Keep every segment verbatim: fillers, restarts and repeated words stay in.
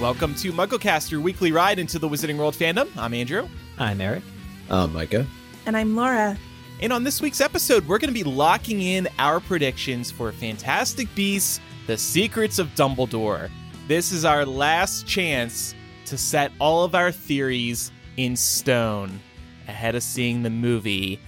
Welcome to MuggleCast, your weekly ride into the Wizarding World fandom. I'm Andrew. I'm Eric. I'm Micah. And I'm Laura. And on this week's episode, we're going to be locking in our predictions for Fantastic Beasts: The Secrets of Dumbledore. This is our last chance to set all of our theories in stone ahead of seeing the movie.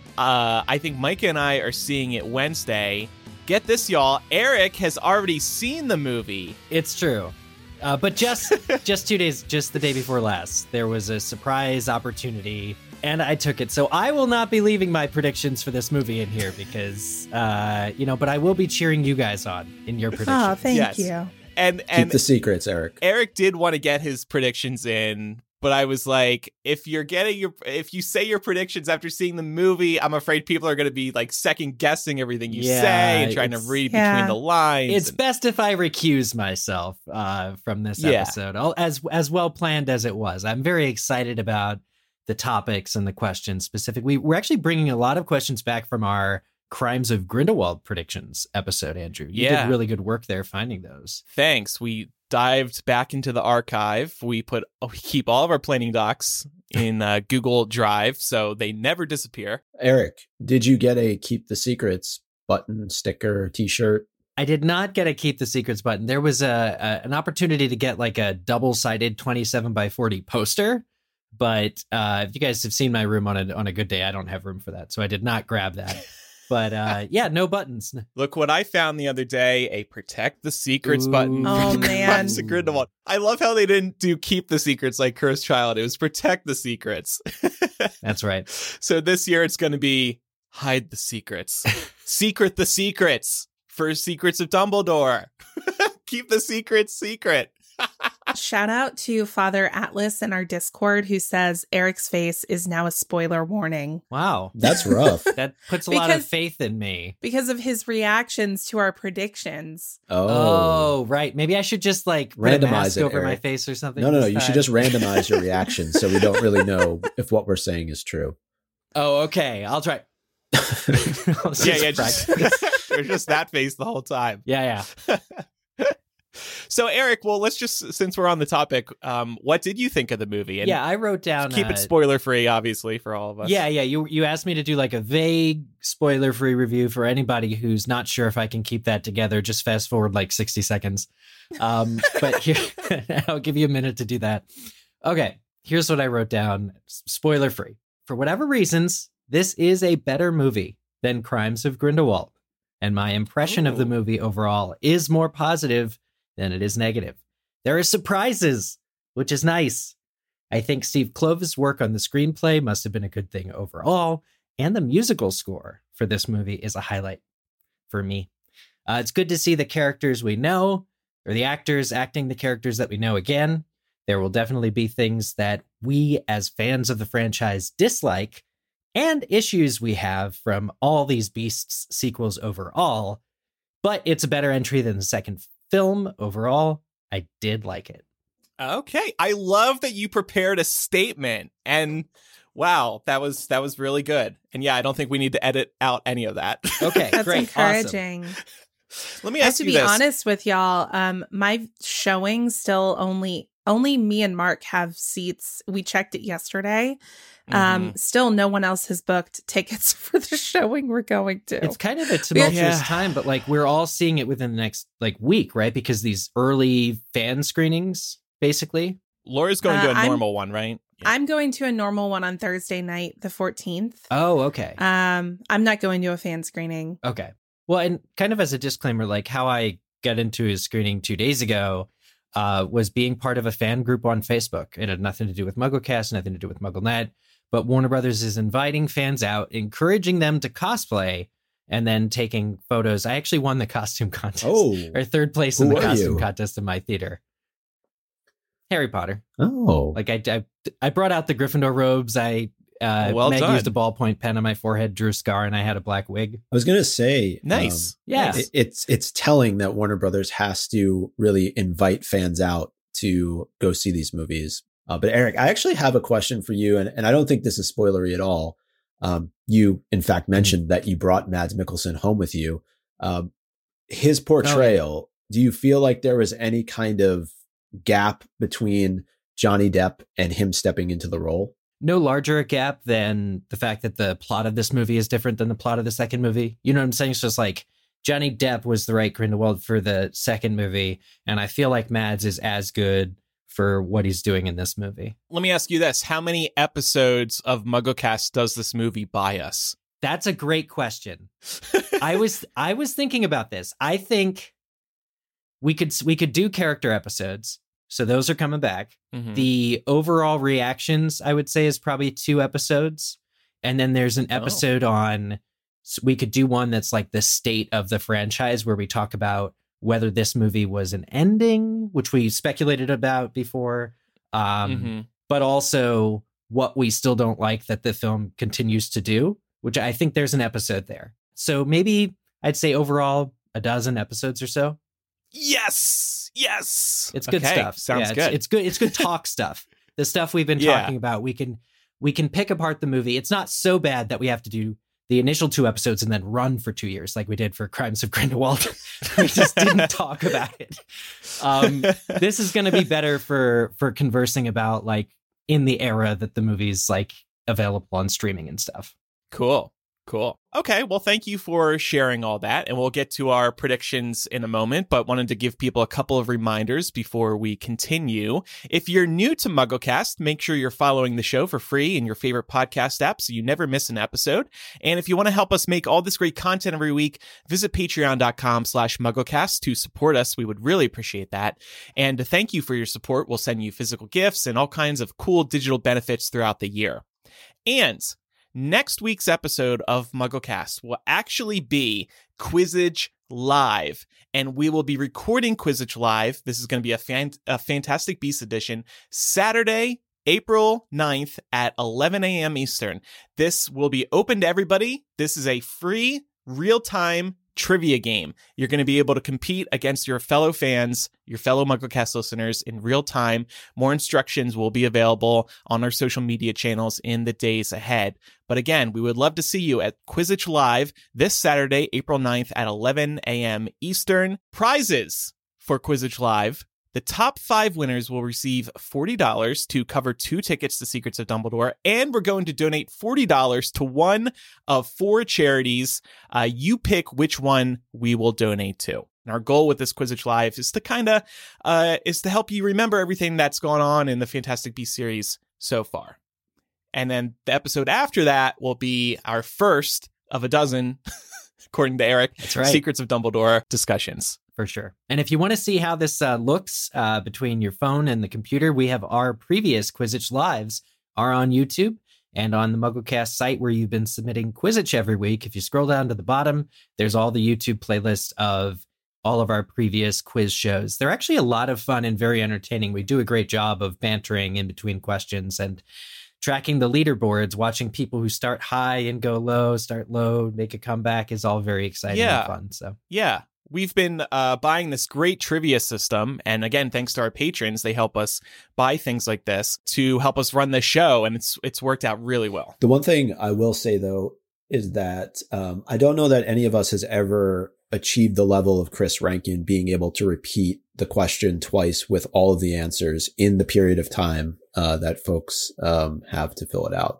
Uh, I think Micah and I are seeing it Wednesday. Get this, y'all. Eric has already seen the movie. It's true. Uh, but just just two days, just the day before last, there was a surprise opportunity, and I took it. So I will not be leaving my predictions for this movie in here because, uh, you know, but I will be cheering you guys on in your predictions. Oh, thank Yes. you. And and Keep the secrets, Eric. Eric did want to get his predictions in, but I was like, if you're getting your, if you say your predictions after seeing the movie, I'm afraid people are going to be like second guessing everything you Yeah, say and trying to it's- read yeah. between the lines. It's and- best if I recuse myself uh, from this Yeah. episode, I'll, as as well planned as it was. I'm very excited about the topics and the questions specifically. We're actually bringing a lot of questions back from our Crimes of Grindelwald predictions episode, Andrew. You Yeah. did really good work there finding those. Thanks. We dived back into the archive. We put, oh, we keep all of our planning docs in uh, Google Drive, so they never disappear. Eric, did you get a Keep the Secrets button, sticker, t-shirt? I did not get a Keep the Secrets button. There was a, a an opportunity to get like a double-sided twenty-seven by forty poster, but uh, if you guys have seen my room on a on a good day, I don't have room for that, so I did not grab that. But uh, yeah, no buttons. Look what I found the other day, a Protect the Secrets Ooh. button. Oh, from man. Crimes of Grindelwald. I love how they didn't do Keep the Secrets like Cursed Child. It was Protect the Secrets. That's right. So this year it's going to be Hide the Secrets. Secret the Secrets for Secrets of Dumbledore. Keep the secrets secret. Shout out to Father Atlas in our Discord who says Eric's face is now a spoiler warning Wow. That's rough. That puts a lot of Because- faith in me. because of his reactions to our predictions. Oh. Oh, right. Maybe I should just like put a Randomize mask it, over my Eric. face or something. No, no, no. this You should time. just randomize your reactions so we don't really know if what we're saying is true. Oh, okay. I'll try. I'll just Yeah, yeah, just, practice. you're just that face the whole time. yeah, yeah. So Eric, well, let's just, since we're on the topic, um, what did you think of the movie? And Yeah, I wrote down. keep uh, it spoiler free, obviously, for all of us. Yeah, yeah. You you asked me to do like a vague spoiler free review for anybody who's not sure if I can keep that together. Just fast forward like sixty seconds. Um, but here, I'll give you a minute to do that. Okay, here's what I wrote down. Spoiler free. For whatever reasons, this is a better movie than Crimes of Grindelwald, and my impression of the Ooh. movie overall is more positive than it is negative. There are surprises, which is nice. I think Steve Kloves' work on the screenplay must have been a good thing overall, and the musical score for this movie is a highlight for me. Uh, it's good to see the characters we know, or the actors acting the characters that we know again. There will definitely be things that we, as fans of the franchise, dislike, and issues we have from all these Beasts sequels overall, but it's a better entry than the second film overall. I did like it. Okay. I love that you prepared a statement, and wow, that was that was really good. And yeah, I don't think we need to edit out any of that. Okay, That's great. Awesome. encouraging. Let me I have ask to you be this. honest with y'all. Um, my showing still only only me and Mark have seats. We checked it yesterday. Um, Mhm. still no one else has booked tickets for the showing we're going to. It's kind of a tumultuous Yeah. time, but like we're all seeing it within the next like week, right? Because these early fan screenings, basically. Laura's going to Uh, a I'm- normal one, right? Yeah. I'm going to a normal one on Thursday night, the fourteenth. Oh, okay. Um, I'm not going to a fan screening. Okay. Well, and kind of as a disclaimer, like how I got into his screening two days ago uh, was being part of a fan group on Facebook. It had nothing to do with MuggleCast, nothing to do with MuggleNet. But Warner Brothers is inviting fans out, encouraging them to cosplay, and then taking photos. I actually won the costume contest, Oh. or third place in Who the are costume you? contest in my theater. Harry Potter. Oh. Like I, I, I brought out the Gryffindor robes. I uh, Well Meg done. used a ballpoint pen on my forehead, drew a scar, and I had a black wig. I was going to say. Nice. um, Yeah. it- it's it's telling that Warner Brothers has to really invite fans out to go see these movies. Uh, but Eric, I actually have a question for you, and, and I don't think this is spoilery at all. Um, you, in fact, mentioned that you brought Mads Mikkelsen home with you. Um, his portrayal, do you feel like there was any kind of gap between Johnny Depp and him stepping into the role? No larger a gap than the fact that the plot of this movie is different than the plot of the second movie. You know what I'm saying? It's just like Johnny Depp was the right Grindelwald for the second movie, and I feel like Mads is as good for what he's doing in this movie. Let me ask you this. How many episodes of MuggleCast does this movie buy us? That's a great question. I was I was thinking about this. I think we could we could do character episodes. So those are coming back. Mm-hmm. The overall reactions, I would say, is probably two episodes. And then there's an episode oh. on, so we could do one that's like the state of the franchise, where we talk about whether this movie was an ending, which we speculated about before, um, mm-hmm. but also what we still don't like that the film continues to do, which I think there's an episode there. So maybe I'd say overall a dozen episodes or so. Yes. Yes. It's good okay. stuff. Sounds yeah, good. It's, it's good. It's good talk stuff. The stuff we've been yeah. talking about. We can we can pick apart the movie. It's not so bad that we have to do the initial two episodes and then run for two years like we did for Crimes of Grindelwald. We just didn't talk about it. Um, this is going to be better for for conversing about like in the era that the movie's like available on streaming and stuff. Cool. Cool. Okay, well, thank you for sharing all that, and we'll get to our predictions in a moment, but wanted to give people a couple of reminders before we continue. If you're new to MuggleCast, make sure you're following the show for free in your favorite podcast app so you never miss an episode. And if you want to help us make all this great content every week, visit patreon.com slash MuggleCast to support us. We would really appreciate that. And to thank you for your support, we'll send you physical gifts and all kinds of cool digital benefits throughout the year. And next week's episode of MuggleCast will actually be Quizzitch Live, and we will be recording Quizzitch Live. This is going to be a, fan- a Fantastic Beasts edition, Saturday, April ninth at eleven a.m. Eastern. This will be open to everybody. This is a free, real-time trivia game. You're going to be able to compete against your fellow fans, your fellow MuggleCast listeners in real time. More instructions will be available on our social media channels in the days ahead. But again, we would love to see you at Quizzitch Live this Saturday, April ninth at eleven a.m. Eastern. Prizes for Quizzitch Live. The top five winners will receive forty dollars to cover two tickets to Secrets of Dumbledore, and we're going to donate forty dollars to one of four charities. Uh, you pick which one we will donate to. And our goal with this Quizzitch Live is to kind of uh, is to help you remember everything that's gone on in the Fantastic Beasts series so far. And then the episode after that will be our first of a dozen, according to Eric, That's right. Secrets of Dumbledore discussions. For sure. And if you want to see how this uh, looks uh, between your phone and the computer, we have our previous Quizzitch Lives are on YouTube and on the MuggleCast site where you've been submitting Quizzitch every week. If you scroll down to the bottom, there's all the YouTube playlist of all of our previous quiz shows. They're actually a lot of fun and very entertaining. We do a great job of bantering in between questions and tracking the leaderboards. Watching people who start high and go low, start low, make a comeback is all very exciting yeah. and fun. So Yeah. We've been uh, buying this great trivia system. And again, thanks to our patrons, they help us buy things like this to help us run the show. And it's it's worked out really well. The one thing I will say, though, is that um, I don't know that any of us has ever achieved the level of Chris Rankin being able to repeat the question twice with all of the answers in the period of time uh, that folks um, have to fill it out.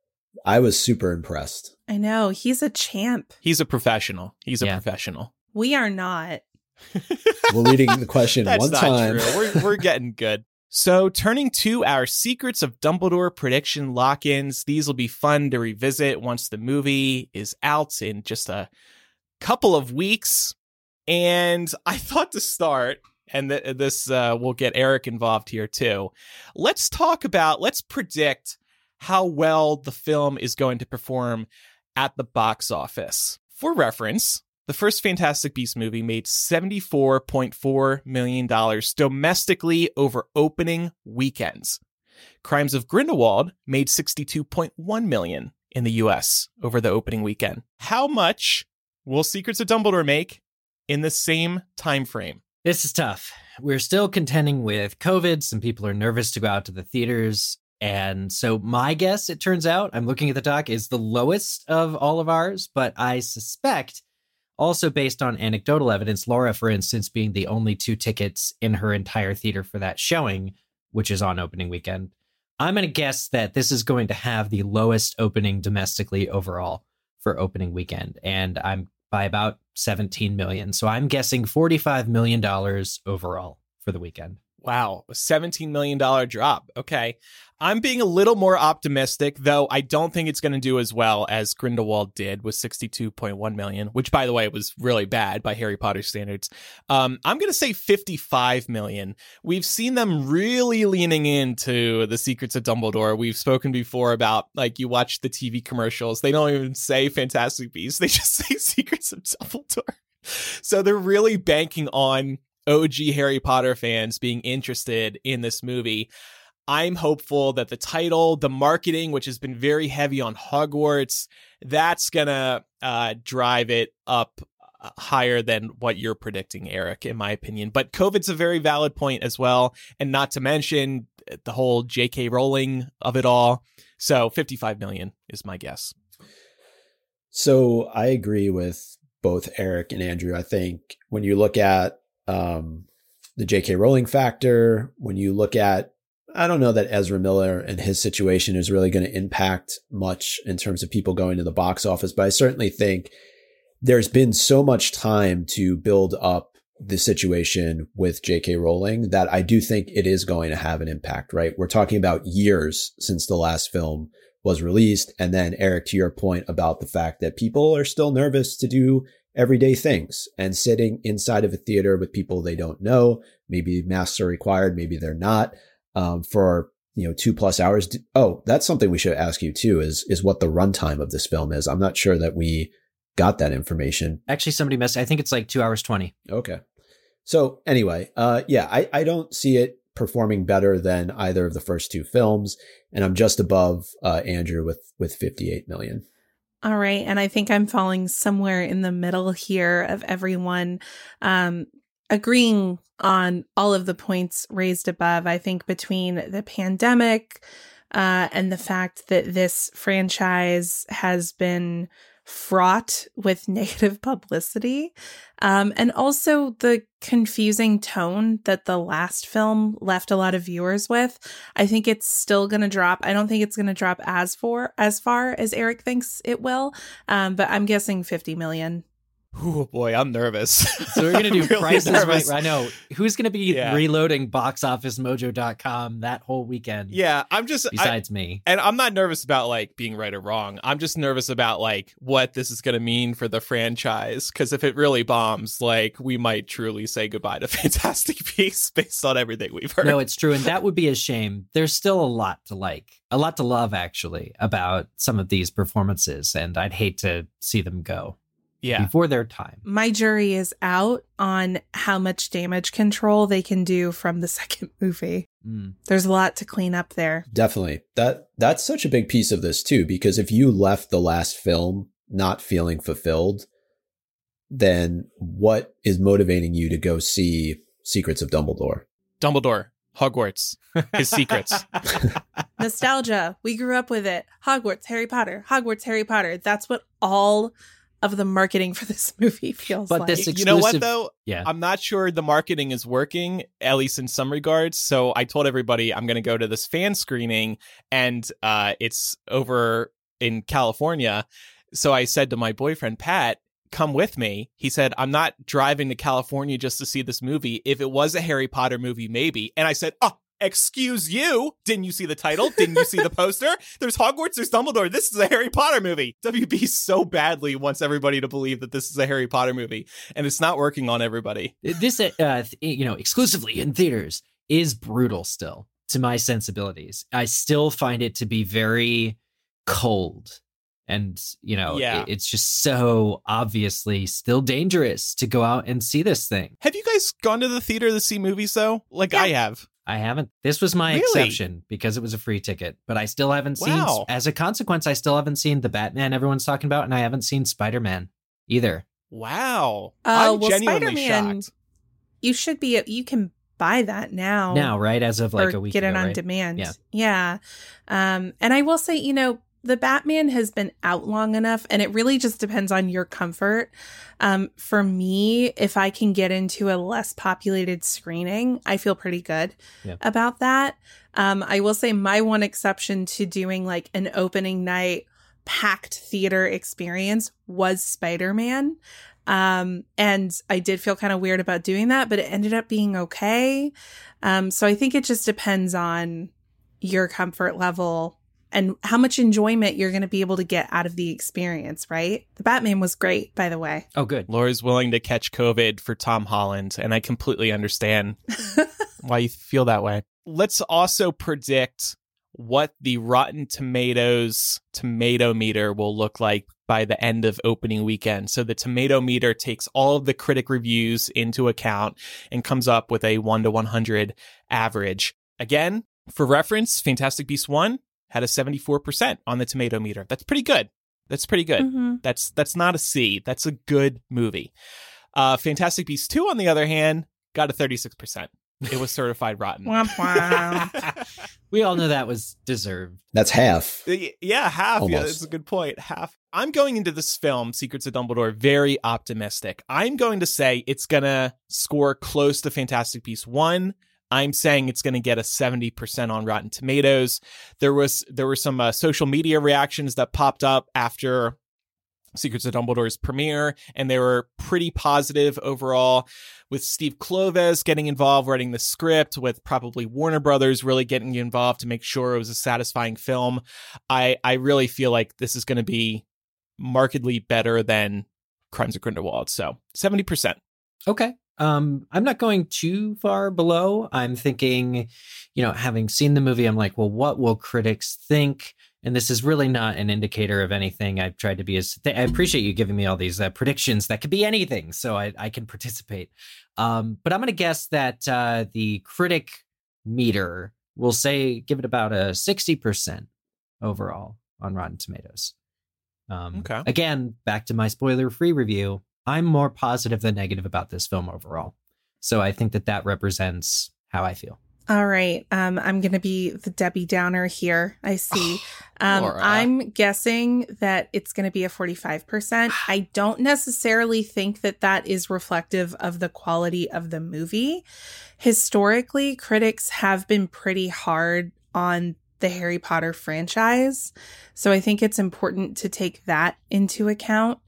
I was super impressed. I know. He's a champ. He's a professional. He's a Yeah. professional. We are not. We're reading the question That's one not time. true. We're, we're getting good. So turning to our Secrets of Dumbledore prediction lock-ins, these will be fun to revisit once the movie is out in just a couple of weeks. And I thought to start, and th- this uh, will get Eric involved here too, let's talk about, let's predict how well the film is going to perform at the box office. For reference, the first Fantastic Beasts movie made seventy-four point four million dollars domestically over opening weekends. Crimes of Grindelwald made sixty-two point one million dollars in the U S over the opening weekend. How much will Secrets of Dumbledore make in the same time frame? this is tough. We're still contending with COVID. Some people are nervous to go out to the theaters. And so my guess, it turns out, I'm looking at the doc, is the lowest of all of ours, but I suspect Also based on anecdotal evidence, Laura, for instance, being the only two tickets in her entire theater for that showing, which is on opening weekend. I'm going to guess that this is going to have the lowest opening domestically overall for opening weekend. And I'm by about seventeen million. So I'm guessing forty-five million dollars overall for the weekend. Wow, a seventeen million dollars drop. Okay. I'm being a little more optimistic, though I don't think it's going to do as well as Grindelwald did with sixty-two point one million, which, by the way, was really bad by Harry Potter standards. Um, I'm going to say fifty-five million. We've seen them really leaning into the Secrets of Dumbledore. We've spoken before about, like, you watch the T V commercials. They don't even say Fantastic Beasts. They just say Secrets of Dumbledore. So they're really banking on O G Harry Potter fans being interested in this movie. I'm hopeful that the title, the marketing, which has been very heavy on Hogwarts, that's going to uh, drive it up higher than what you're predicting, Eric, in my opinion. But COVID's a very valid point as well. And not to mention the whole J K Rowling of it all. So fifty-five million is my guess. So I agree with both Eric and Andrew. I think when you look at um, the J K Rowling factor, when you look at, I don't know that Ezra Miller and his situation is really going to impact much in terms of people going to the box office, but I certainly think there's been so much time to build up the situation with J K Rowling that I do think it is going to have an impact, right? We're talking about years since the last film was released. And then Eric, to your point about the fact that people are still nervous to do everyday things and sitting inside of a theater with people they don't know, maybe masks are required, maybe they're not. Um, for, you know, two plus hours. Oh, that's something we should ask you too, is, is what the runtime of this film is. I'm not sure that we got that information. Actually, somebody messed. I think it's like two hours, twenty. Okay. So anyway, uh, yeah, I, I don't see it performing better than either of the first two films. And I'm just above, uh, Andrew with, with fifty-eight million. All right. And I think I'm falling somewhere in the middle here of everyone, um, agreeing on all of the points raised above. I think between the pandemic uh, and the fact that this franchise has been fraught with negative publicity, um, and also the confusing tone that the last film left a lot of viewers with, I think it's still going to drop. I don't think it's going to drop as for as far as Eric thinks it will, um, but I'm guessing fifty million. Oh boy, I'm nervous. So we're going to do really prices nervous. right. I know. Who's going to be Yeah. reloading box office mojo dot com that whole weekend? Yeah, I'm just Besides I, me. And I'm not nervous about like being right or wrong. I'm just nervous about like what this is going to mean for the franchise. Because if it really bombs, like we might truly say goodbye to Fantastic Beasts based on everything we've heard. No, it's true. And that would be a shame. There's still a lot to like, a lot to love, actually, about some of these performances. And I'd hate to see them go. Yeah. Before their time. My jury is out on how much damage control they can do from the second movie. Mm. There's a lot to clean up there. Definitely. That that's such a big piece of this too, because if you left the last film not feeling fulfilled, then what is motivating you to go see Secrets of Dumbledore? Dumbledore, Hogwarts, his secrets. Nostalgia. We grew up with it. Hogwarts, Harry Potter. Hogwarts, Harry Potter. That's what all of the marketing for this movie feels But like. this You know what exclusive- though? Yeah. I'm not sure the marketing is working, at least in some regards. So I told everybody I'm going to go to this fan screening, and uh, it's over in California. So I said to my boyfriend, Pat, come with me. He said, I'm not driving to California just to see this movie. If it was a Harry Potter movie, maybe. And I said, oh, excuse you. Didn't you see the title? Didn't you see the poster? There's Hogwarts, there's Dumbledore. This is a Harry Potter movie. W B so badly wants everybody to believe that this is a Harry Potter movie, and it's not working on everybody. This, uh, th- you know, exclusively in theaters is brutal still to my sensibilities. I still find it to be very cold. And, you know, Yeah. it, it's just so obviously still dangerous to go out and see this thing. Have you guys gone to the theater to see movies, though? Like Yeah. I have. I haven't. This was my Really? exception because it was a free ticket, but I still haven't seen, Wow. as a consequence, I still haven't seen the Batman everyone's talking about, and I haven't seen Spider-Man either. Wow. Uh, I'm well, genuinely Spider-Man- shocked. You should be, you can buy that now. Now, right? As of like or a week get ago, it on right? demand. Yeah. Yeah. Um, and I will say, you know, the Batman has been out long enough, and it really just depends on your comfort. Um, for me, if I can get into a less populated screening, I feel pretty good yeah. about that. Um, I will say my one exception to doing like an opening night packed theater experience was Spider-Man. Um, and I did feel kind of weird about doing that, but it ended up being okay. Um, so I think it just depends on your comfort level and how much enjoyment you're going to be able to get out of the experience, right? The Batman was great, by the way. Oh, good. Laura's willing to catch COVID for Tom Holland, and I completely understand why you feel that way. Let's also predict what the Rotten Tomatoes tomato meter will look like by the end of opening weekend. So the tomato meter takes all of the critic reviews into account and comes up with a one to one hundred average. Again, for reference, Fantastic Beasts one had a seventy-four percent on the tomato meter. That's pretty good. That's pretty good. Mm-hmm. That's that's not a C. That's a good movie. Uh, Fantastic Beasts two, on the other hand, got a thirty-six percent. It was certified rotten. We all know that was deserved. That's half. Yeah, half. Almost. Yeah, that's a good point. Half. I'm going into this film, Secrets of Dumbledore, very optimistic. I'm going to say it's going to score close to Fantastic Beasts one. I'm saying it's going to get a seventy percent on Rotten Tomatoes. There was there were some uh, social media reactions that popped up after Secrets of Dumbledore's premiere, and they were pretty positive overall, with Steve Kloves getting involved writing the script, with probably Warner Brothers really getting involved to make sure it was a satisfying film. I, I really feel like this is going to be markedly better than Crimes of Grindelwald. So seventy percent. Okay. Um, I'm not going too far below. I'm thinking, you know, having seen the movie, I'm like, well, what will critics think? And this is really not an indicator of anything. I've tried to be as, th- I appreciate you giving me all these uh, predictions that could be anything, so I, I can participate. Um, but I'm going to guess that uh, the critic meter will say, give it about a sixty percent overall on Rotten Tomatoes. Um, Okay. Again, back to my spoiler-free review. I'm more positive than negative about this film overall. So I think that that represents how I feel. All right. Um, I'm going to be the Debbie Downer here. I see. Um, Laura. I'm guessing that it's going to be a forty-five percent. I don't necessarily think that that is reflective of the quality of the movie. Historically, critics have been pretty hard on the Harry Potter franchise. So I think it's important to take that into account.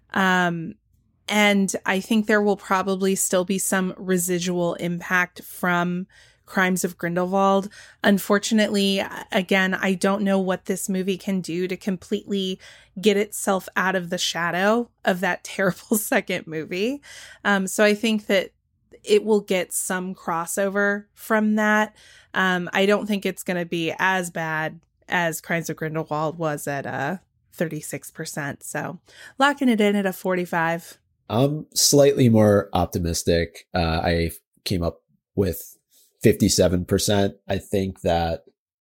Um, and I think there will probably still be some residual impact from Crimes of Grindelwald. Unfortunately, again, I don't know what this movie can do to completely get itself out of the shadow of that terrible second movie. Um, so I think that it will get some crossover from that. Um, I don't think it's going to be as bad as Crimes of Grindelwald was at uh, thirty-six percent. So locking it in at a forty-five. I'm slightly more optimistic. Uh, I came up with fifty-seven percent. I think that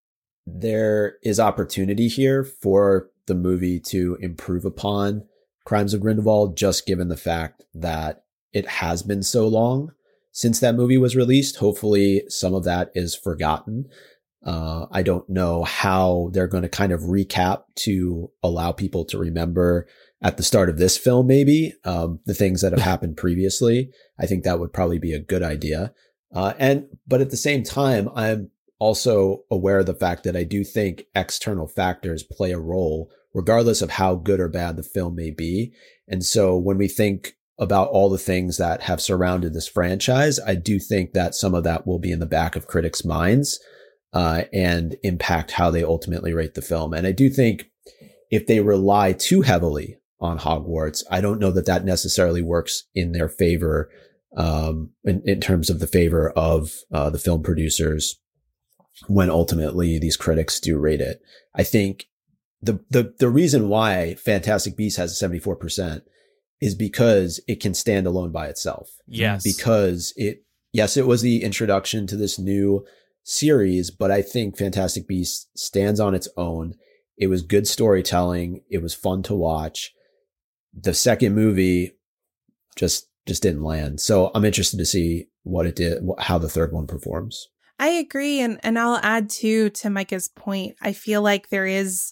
there is opportunity here for the movie to improve upon Crimes of Grindelwald, just given the fact that it has been so long since that movie was released. Hopefully some of that is forgotten. Uh, I don't know how they're going to kind of recap to allow people to remember at the start of this film, maybe, um, the things that have happened previously. I think that would probably be a good idea. Uh, and, but at the same time, I'm also aware of the fact that I do think external factors play a role, regardless of how good or bad the film may be. And so when we think about all the things that have surrounded this franchise, I do think that some of that will be in the back of critics' minds, uh, and impact how they ultimately rate the film. And I do think if they rely too heavily on Hogwarts, I don't know that that necessarily works in their favor, um, in, in terms of the favor of uh, the film producers when ultimately these critics do rate it. I think the the the reason why Fantastic Beasts has a seventy-four percent is because it can stand alone by itself. Yes. Because it, yes, it was the introduction to this new series, but I think Fantastic Beasts stands on its own. It was good storytelling. It was fun to watch. The second movie just just didn't land. So I'm interested to see what it did, how the third one performs. I agree. And, and I'll add too, to Micah's point, I feel like there is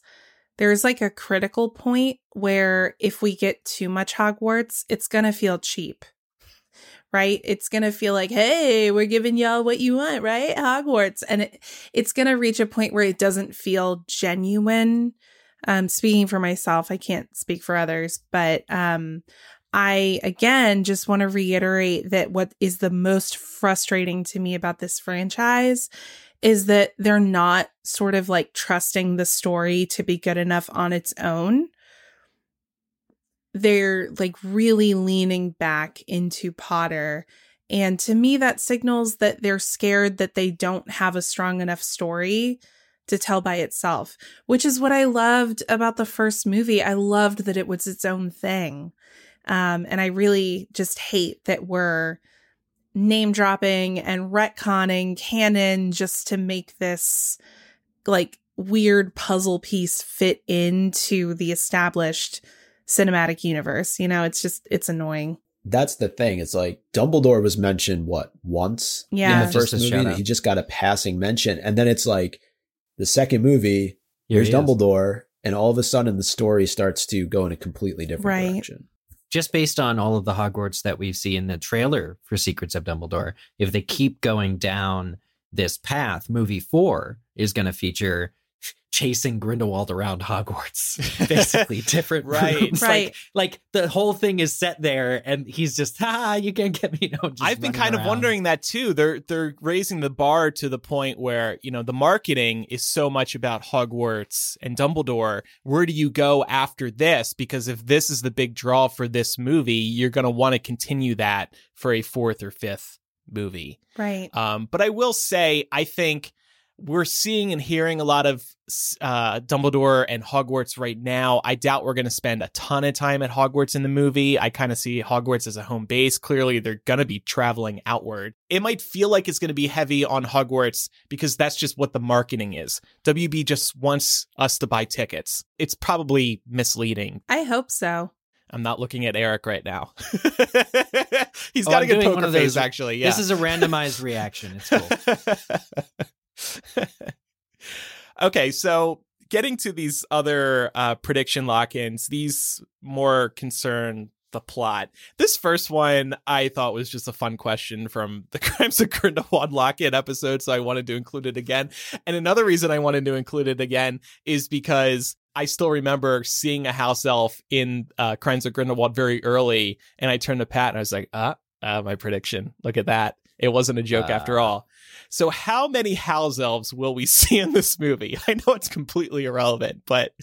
there's like a critical point where if we get too much Hogwarts, it's going to feel cheap, right? It's going to feel like, hey, we're giving y'all what you want, right? Hogwarts. And it, it's going to reach a point where it doesn't feel genuine. Um, speaking for myself, I can't speak for others, but um, I, again, just want to reiterate that what is the most frustrating to me about this franchise is that they're not sort of like trusting the story to be good enough on its own. They're like really leaning back into Potter. And to me, that signals that they're scared that they don't have a strong enough story to tell by itself, which is what I loved about the first movie. I loved that it was its own thing. Um, and I really just hate that we're name dropping and retconning canon just to make this like weird puzzle piece fit into the established cinematic universe. You know, it's just, it's annoying. That's the thing. It's like Dumbledore was mentioned, what, once Yeah. in the first Just a movie? shout out. He just got a passing mention. And then it's like the second movie, Here here's he is. Dumbledore. And all of a sudden the story starts to go in a completely different Right. direction. Just based on all of the Hogwarts that we see in the trailer for Secrets of Dumbledore, if they keep going down this path, movie four is going to feature chasing Grindelwald around Hogwarts. Basically, different Right. rooms. Right. Like, like the whole thing is set there, and he's just, ha, you can't get me. No, just I've been running kind of around. wondering that too. They're they're raising the bar to the point where, you know, the marketing is so much about Hogwarts and Dumbledore. Where do you go after this? Because if this is the big draw for this movie, you're going to want to continue that for a fourth or fifth movie. Right. Um, but I will say, I think we're seeing and hearing a lot of uh, Dumbledore and Hogwarts right now. I doubt we're going to spend a ton of time at Hogwarts in the movie. I kind of see Hogwarts as a home base. Clearly, they're going to be traveling outward. It might feel like it's going to be heavy on Hogwarts because that's just what the marketing is. W B just wants us to buy tickets. It's probably misleading. I hope so. I'm not looking at Eric right now. He's Oh, got I'm a good doing one poker of face, those- actually. Yeah. This is a randomized reaction. It's cool. Okay, so getting to these other uh, prediction lock-ins, these more concern the plot. This first one I thought was just a fun question from the Crimes of Grindelwald lock-in episode, so I wanted to include it again. And another reason I wanted to include it again is because I still remember seeing a house elf in uh, Crimes of Grindelwald very early, and I turned to Pat and I was like, ah, uh, my prediction. Look at that. It wasn't a joke Uh. after all. So how many house elves will we see in this movie? I know it's completely irrelevant, but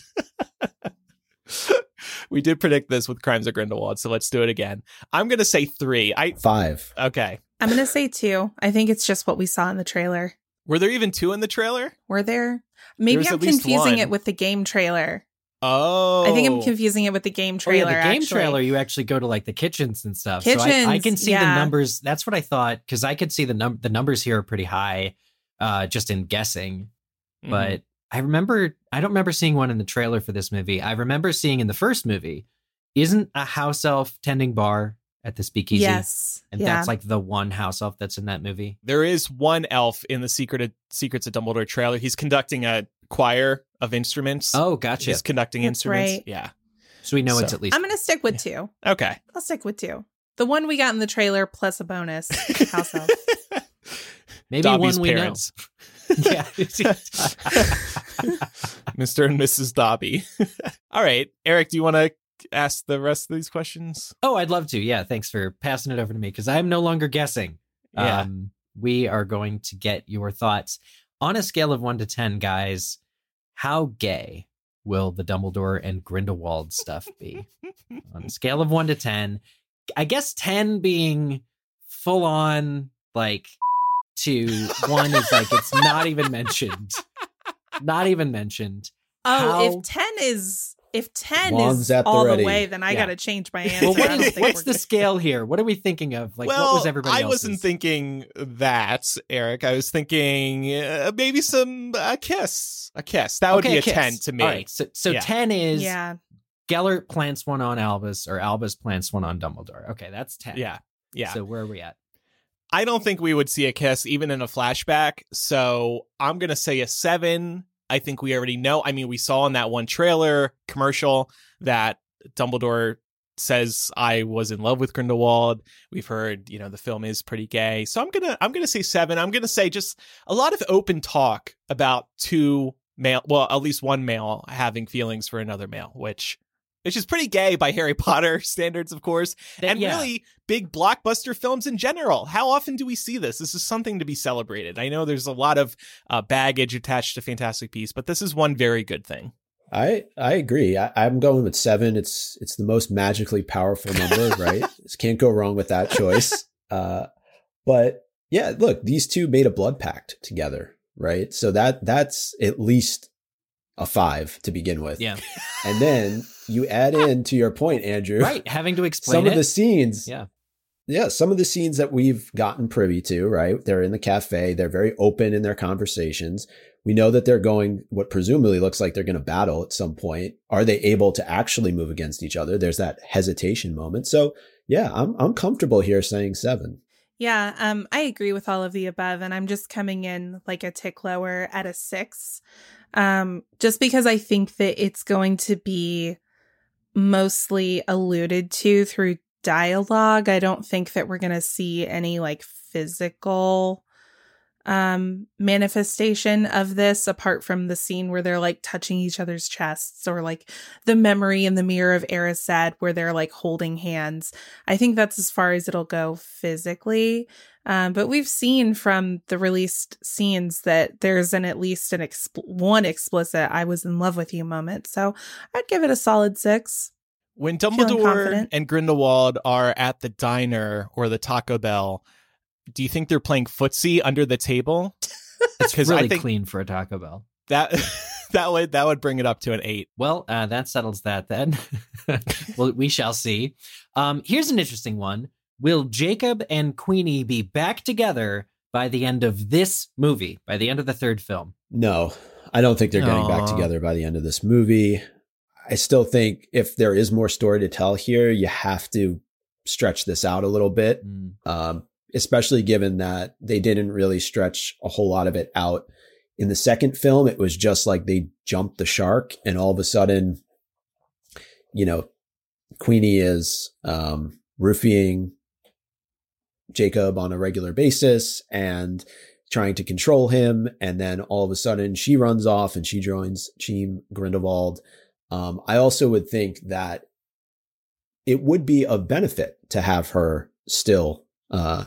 we did predict this with Crimes of Grindelwald, so let's do it again. I'm going to say three. I Five. Okay. I'm going to say two. I think it's just what we saw in the trailer. Were there even two in the trailer? Were there? Maybe was I'm at least confusing one. it with the game trailer. Oh. I think I'm confusing it with the game Oh, trailer. yeah, the game actually. trailer, you actually go to like the kitchens and stuff. so I, I Kitchens, can see yeah. the numbers. That's what I thought, because I could see the num- the numbers here are pretty high, uh, just in guessing. Mhm. But I remember, I don't remember seeing one in the trailer for this movie. I remember seeing in the first movie, isn't a house elf tending bar at the speakeasy? Yes. And yeah. that's like the one house elf that's in that movie. There is one elf in the Secret of, Secrets of Dumbledore trailer. He's conducting a choir of instruments. Oh, gotcha. He's conducting That's instruments. right. Yeah. So we know it's So- at least. I'm going to stick with two. Okay. I'll stick with two. The one we got in the trailer plus a bonus house elf. Maybe Dobby's one we parents. know. Yeah. Mister and Missus Dobby. All right. Eric, do you want to ask the rest of these questions? Oh, I'd love to. Yeah, thanks for passing it over to me, because I'm no longer guessing. Yeah. Um, we are going to get your thoughts on a scale of one to ten, guys. How gay will the Dumbledore and Grindelwald stuff be? On a scale of one to ten, I guess ten being full on, like, to one is like it's not even mentioned. Not even mentioned. Oh, How- if ten is if ten Wands is at the all ready. the way, then I Yeah. got to change my answer. Well, what I don't is, think what's we're the good. scale here? What are we thinking of? Like, well, what was everybody I else's? wasn't thinking that, Eric. I was thinking uh, maybe some a kiss. A kiss. That would Okay, be a kiss. ten to me. All right, so so Yeah. ten is Yeah. Gellert plants one on Albus, or Albus plants one on Dumbledore. Okay, that's ten. Yeah. Yeah. So where are we at? I don't think we would see a kiss even in a flashback. So I'm going to say a seven I think we already know. I mean, we saw in that one trailer commercial that Dumbledore says I was in love with Grindelwald. We've heard, you know, the film is pretty gay. So I'm gonna I'm gonna say seven. I'm gonna say just a lot of open talk about two male, well, at least one male having feelings for another male, which which is pretty gay by Harry Potter standards, of course, That- and yeah. really big blockbuster films in general. How often do we see this? This is something to be celebrated. I know there's a lot of uh, baggage attached to Fantastic Beasts, but this is one very good thing. I I agree. I, I'm going with seven. It's it's the most magically powerful number, right? Just can't go wrong with that choice. Uh, but yeah, look, these two made a blood pact together, right? So that that's at least a five to begin with. Yeah. And then you add in, to your point, Andrew, Right. Having to explain some it. of the scenes. Yeah. Yeah, some of the scenes that we've gotten privy to, right? They're in the cafe. They're very open in their conversations. We know that they're going, what presumably looks like they're going to battle at some point. Are they able to actually move against each other? There's that hesitation moment. So yeah, I'm I'm comfortable here saying seven. Yeah, um, I agree with all of the above, and I'm just coming in like a tick lower at a six, um, just because I think that it's going to be mostly alluded to through dialogue. I don't think that we're going to see any like physical um manifestation of this apart from the scene where they're like touching each other's chests, or like the memory in the mirror of Erised where they're like holding hands. I think that's as far as it'll go physically. Um, but we've seen from the released scenes that there's an at least an expl- one explicit "I was in love with you" moment. So I'd give it a solid six. When Feeling Dumbledore confident. and Grindelwald are at the diner or the Taco Bell, do you think they're playing footsie under the table? It's 'Cause I really think- clean for a Taco Bell. That that would that would bring it up to an eight. Well, uh, that settles that then. Well, we shall see. Um, here's an interesting one. Will Jacob and Queenie be back together by the end of this movie, by the end of the third film? No, I don't think they're getting back Aw. together by the end of this movie. I still think if there is more story to tell here, you have to stretch this out a little bit. Mm. Um, especially given that they didn't really stretch a whole lot of it out. In the second film, it was just like they jumped the shark, and all of a sudden, you know, Queenie is um, roofing Jacob on a regular basis and trying to control him. And then all of a sudden she runs off and she joins Team Grindelwald. Um, I also would think that it would be of benefit to have her still uh,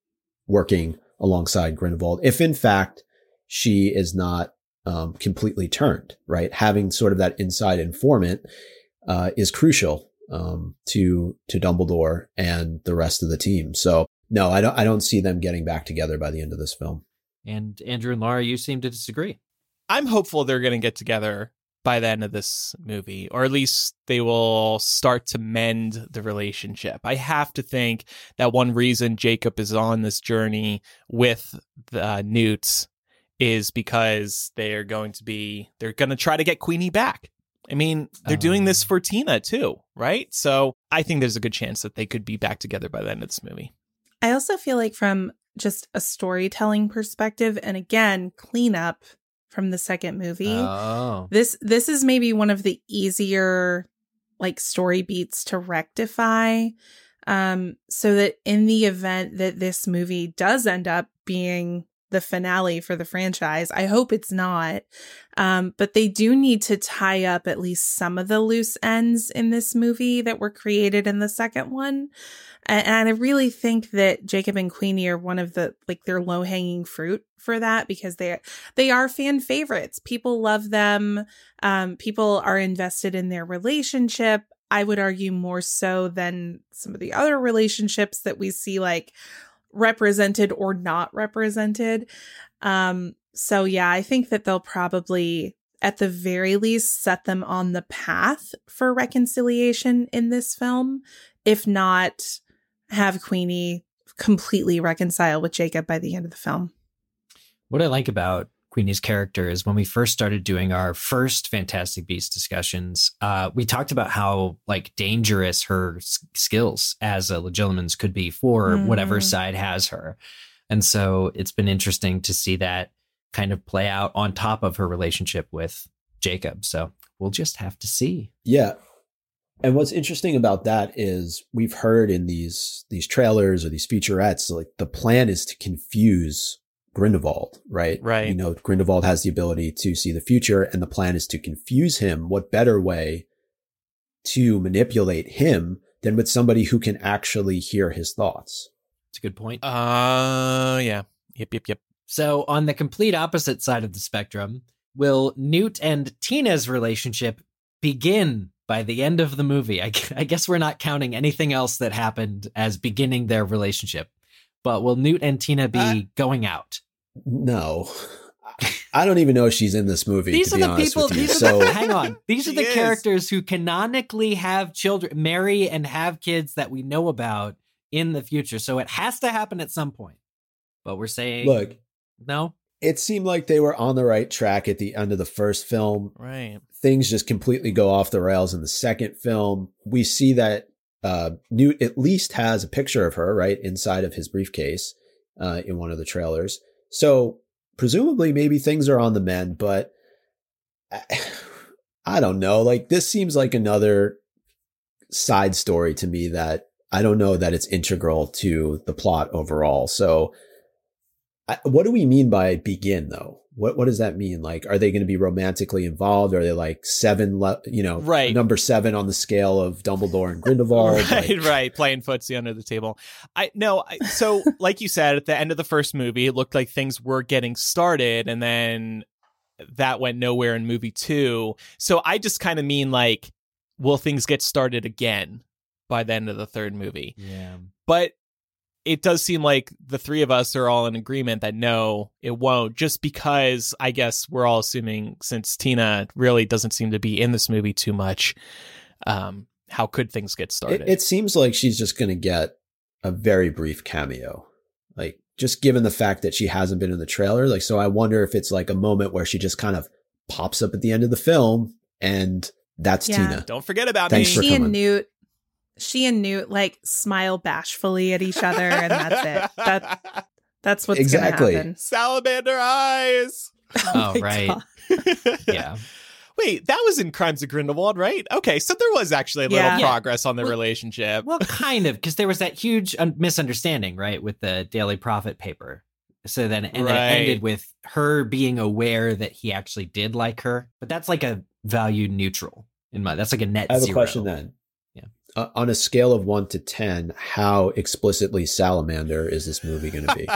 working alongside Grindelwald, if in fact she is not um, completely turned, right? Having sort of that inside informant uh, is crucial um, to to Dumbledore and the rest of the team. So no, I don't. I don't see them getting back together by the end of this film. And Andrew and Laura, you seem to disagree. I'm hopeful they're going to get together by the end of this movie, or at least they will start to mend the relationship. I have to think that one reason Jacob is on this journey with the uh, Newt is because they're going to be, they're going to try to get Queenie back. I mean, they're doing this for Tina too, right? So I think there's a good chance that they could be back together by the end of this movie. I also feel like from just a storytelling perspective, and again, cleanup from the second movie, Oh. this this is maybe one of the easier like story beats to rectify, um, so that in the event that this movie does end up being the finale for the franchise, I hope it's not, um, but they do need to tie up at least some of the loose ends in this movie that were created in the second one. And, and I really think that Jacob and Queenie are one of the, like, they're low hanging fruit for that, because they they are fan favorites. People love them. Um, people are invested in their relationship. I would argue more so than some of the other relationships that we see, like, represented or not represented. Um, so yeah, I think that they'll probably, at the very least, set them on the path for reconciliation in this film, if not have Queenie completely reconcile with Jacob by the end of the film. What I like about Queenie's character is when we first started doing our first Fantastic Beasts discussions, uh, we talked about how like dangerous her s- skills as a Legilimens could be for Mhm. whatever side has her. And so it's been interesting to see that kind of play out on top of her relationship with Jacob. So we'll just have to see. Yeah. And what's interesting about that is we've heard in these these trailers or these featurettes, like the plan is to confuse Grindelwald, right? Right. You know, Grindelwald has the ability to see the future, and the plan is to confuse him. What better way to manipulate him than with somebody who can actually hear his thoughts? It's a good point. Uh, yeah. Yep, yep, yep. So on the complete opposite side of the spectrum, will Newt and Tina's relationship begin by the end of the movie? I, I guess we're not counting anything else that happened as beginning their relationship. But will Newt and Tina be uh, going out? No. I don't even know if she's in this movie. These to are be the people. With you. These so, are the, hang on. These are the is. characters who canonically have children, marry and have kids that we know about in the future. So it has to happen at some point. But we're saying, look, no. It seemed like they were on the right track at the end of the first film. Right. Things just completely go off the rails in the second film. We see that uh, Newt at least has a picture of her right inside of his briefcase uh, in one of the trailers. So presumably maybe things are on the mend, but I, I don't know. Like this seems like another side story to me that I don't know that it's integral to the plot overall. So I, what do we mean by begin though? What what does that mean? Like, are they going to be romantically involved? Are they like seven, le- you know, right. number seven on the scale of Dumbledore and Grindelwald? Right, like- right. Playing footsie under the table. I no. I, so, like you said, at the end of the first movie, it looked like things were getting started, and then that went nowhere in movie two. So, I just kind of mean like, will things get started again by the end of the third movie? Yeah, but. It does seem like the three of us are all in agreement that no, it won't, just because I guess we're all assuming since Tina really doesn't seem to be in this movie too much, um, how could things get started? It, it seems like she's just going to get a very brief cameo, like just given the fact that she hasn't been in the trailer. Like, so I wonder if it's like a moment where she just kind of pops up at the end of the film and that's Yeah. Tina. Don't forget about Thanks me. for She coming. and Newt, she and Newt like smile bashfully at each other, and that's it. That that's what's Exactly. gonna happen. Salamander eyes. Oh, my right. God. yeah. Wait, that was in Crimes of Grindelwald, right? Okay, so there was actually a little Yeah. progress on the Well- relationship. Well, kind of, because there was that huge un- misunderstanding, right, with the Daily Prophet paper. So then, and then Right. it ended with her being aware that he actually did like her. But that's like a value neutral in my. That's like a net I have zero. a question then. Yeah. Uh, on a scale of one to ten, how explicitly salamander is this movie going to be?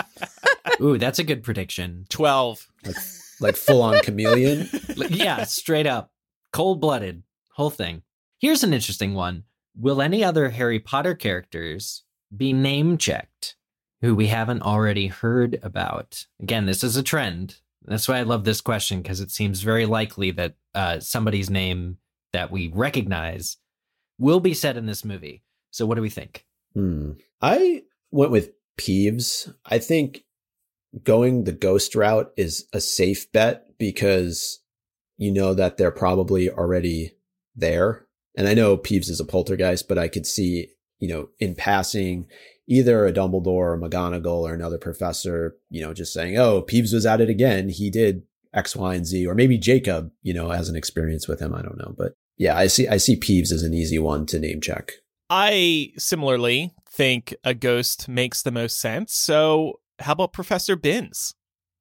Ooh, that's a good prediction. twelve. Like, like full on chameleon? Like, yeah, straight up, cold blooded, whole thing. Here's an interesting one. Will any other Harry Potter characters be name checked who we haven't already heard about? Again, this is a trend. That's why I love this question, because it seems very likely that uh, somebody's name that we recognize will be said in this movie. So what do we think? Hmm. I went with Peeves. I think going the ghost route is a safe bet because you know that they're probably already there. And I know Peeves is a poltergeist, but I could see, you know, in passing, either a Dumbledore or McGonagall or another professor, you know, just saying, oh, Peeves was at it again. He did X, Y, and Z, or maybe Jacob, you know, has an experience with him. I don't know. But yeah, I see, I see Peeves as an easy one to name check. I similarly think a ghost makes the most sense. So how about Professor Binns?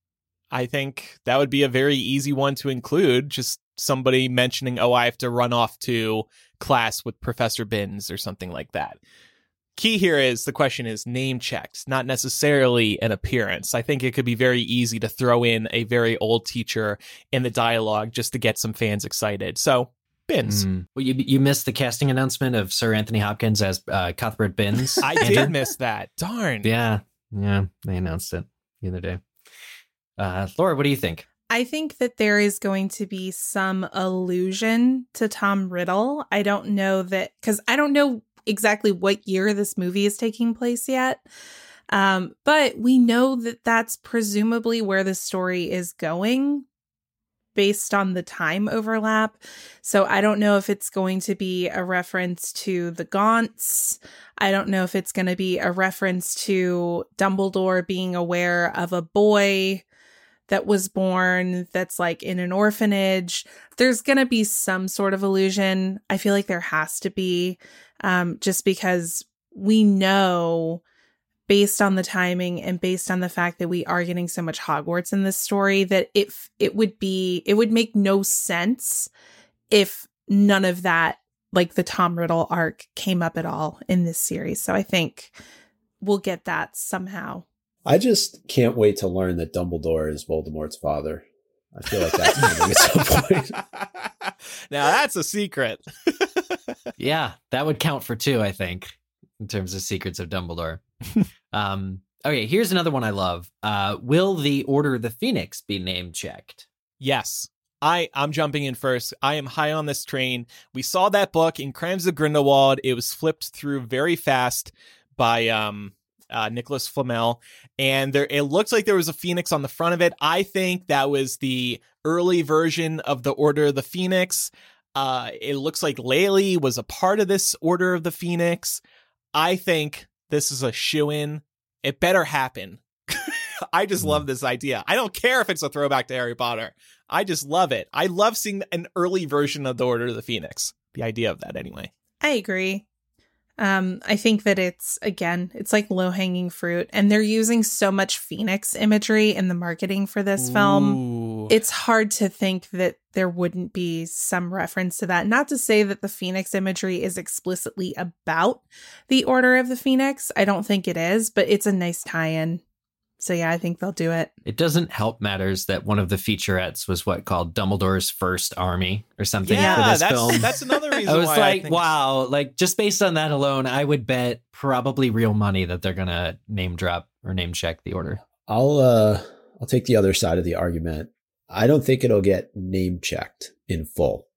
I think that would be a very easy one to include. Just somebody mentioning, oh, I have to run off to class with Professor Binns or something like that. Key here is the question is name checked, not necessarily an appearance. I think it could be very easy to throw in a very old teacher in the dialogue just to get some fans excited. So Binns. Mm. Well, you you missed the casting announcement of Sir Anthony Hopkins as uh, Cuthbert Binns. I Andrew? did miss that. Darn. Yeah, yeah, they announced it the other day. Uh, Laura, what do you think? I think that there is going to be some allusion to Tom Riddle. I don't know that, because I don't know exactly what year this movie is taking place yet. Um, but we know that that's presumably where the story is going based on the time overlap. So I don't know if it's going to be a reference to the Gaunts. I don't know if it's going to be a reference to Dumbledore being aware of a boy that was born that's like in an orphanage. There's going to be some sort of illusion. I feel like there has to be, um, just because we know, based on the timing and based on the fact that we are getting so much Hogwarts in this story, that if it would be, it would make no sense if none of that, like the Tom Riddle arc, came up at all in this series. So I think we'll get that somehow. I just can't wait to learn that Dumbledore is Voldemort's father. I feel like that's coming at some point. Now that's a secret. Yeah, that would count for two, I think, in terms of Secrets of Dumbledore. um, okay, here's another one I love. Uh, will the Order of the Phoenix be name checked? Yes. I, I'm jumping in first. I am high on this train. We saw that book in Crimes of Grindelwald. It was flipped through very fast by um, uh, Nicholas Flamel, and there it looks like there was a phoenix on the front of it. I think that was the early version of the Order of the Phoenix. Uh, it looks like Laylee was a part of this Order of the Phoenix. I think this is a shoo-in. It better happen. I just love this idea. I don't care if it's a throwback to Harry Potter. I just love it. I love seeing an early version of the Order of the Phoenix. The idea of that, anyway. I agree. Um, I think that it's, again, it's like low-hanging fruit. And they're using so much Phoenix imagery in the marketing for this film. Ooh. It's hard to think that there wouldn't be some reference to that. Not to say that the Phoenix imagery is explicitly about the Order of the Phoenix. I don't think it is, but it's a nice tie-in. So yeah, I think they'll do it. It doesn't help matters that one of the featurettes was what called Dumbledore's First Army or something Yeah, for this that's, film. that's another reason I was why like, I think... wow, like just based on that alone, I would bet probably real money that they're going to name drop or name check the Order. I'll uh, I'll take the other side of the argument. I don't think it'll get name checked in full.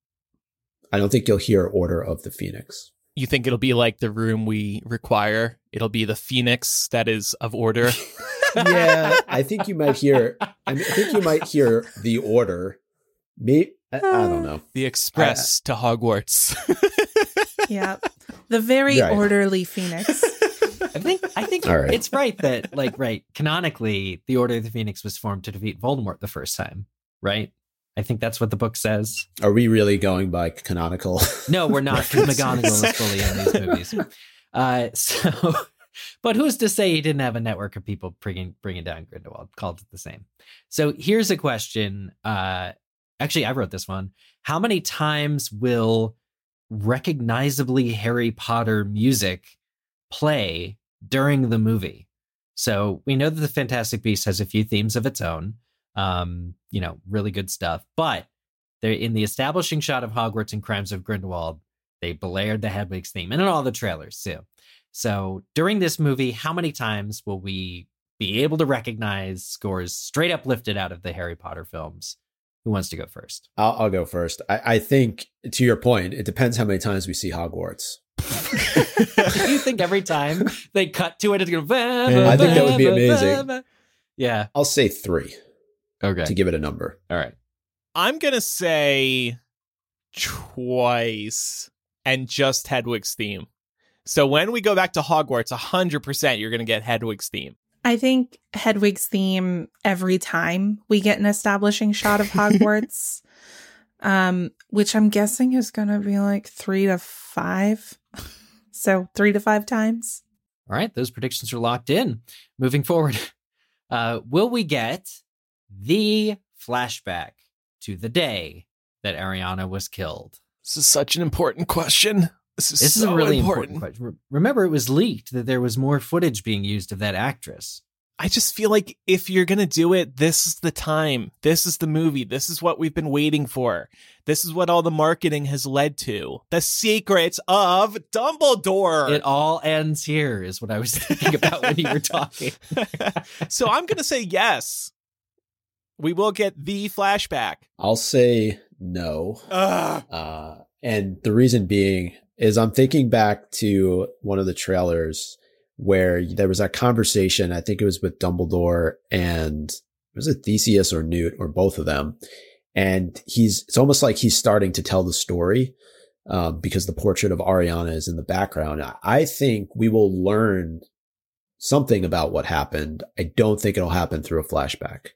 I don't think you'll hear Order of the Phoenix. You think it'll be like the room we require? It'll be the Phoenix that is of order? Yeah, I think you might hear, I, mean, I think you might hear the Order. Me, I, I don't know. The Express to Hogwarts. Yeah. The very Right. orderly Phoenix. I think I think All right. it's right that, like, right, canonically, the Order of the Phoenix was formed to defeat Voldemort the first time, right? I think that's what the book says. Are we really going by canonical? No, we're not, because McGonagall is fully in these movies. Uh, so, but who's to say he didn't have a network of people bringing bringing down Grindelwald? Called it the same. So here's a question. Uh, actually, I wrote this one. How many times will recognizably Harry Potter music play during the movie? So we know that the Fantastic Beasts has a few themes of its own. Um, you know, really good stuff. But they're in the establishing shot of Hogwarts and Crimes of Grindelwald. They blared the Hedwig's theme, and in all the trailers too. So during this movie, how many times will we be able to recognize scores straight up lifted out of the Harry Potter films? Who wants to go first? I'll, I'll go first. I, I think, to your point, it depends how many times we see Hogwarts. Do you think every time they cut to it, it's going to... I think that would be amazing. Yeah. I'll say three Okay. to give it a number. All right. I'm going to say twice and just Hedwig's theme. So when we go back to Hogwarts, one hundred percent you're going to get Hedwig's theme. I think Hedwig's theme every time we get an establishing shot of Hogwarts, um, which I'm guessing is going to be like three to five. So three to five times. All right. Those predictions are locked in. Moving forward, uh, will we get the flashback to the day that Ariana was killed? This is such an important question. This is, This is so a really important. important question. Re- Remember, it was leaked that there was more footage being used of that actress. I just feel like if you're going to do it, this is the time. This is the movie. This is what we've been waiting for. This is what all the marketing has led to. The Secrets of Dumbledore. It all ends here, is what I was thinking about when you were talking. So I'm going to say yes. We will get the flashback. I'll say no. Ugh. Uh, and the reason being is I'm thinking back to one of the trailers where there was that conversation. I think it was with Dumbledore and was it Theseus or Newt or both of them. And he's, it's almost like he's starting to tell the story um, because the portrait of Ariana is in the background. I think we will learn something about what happened. I don't think it'll happen through a flashback.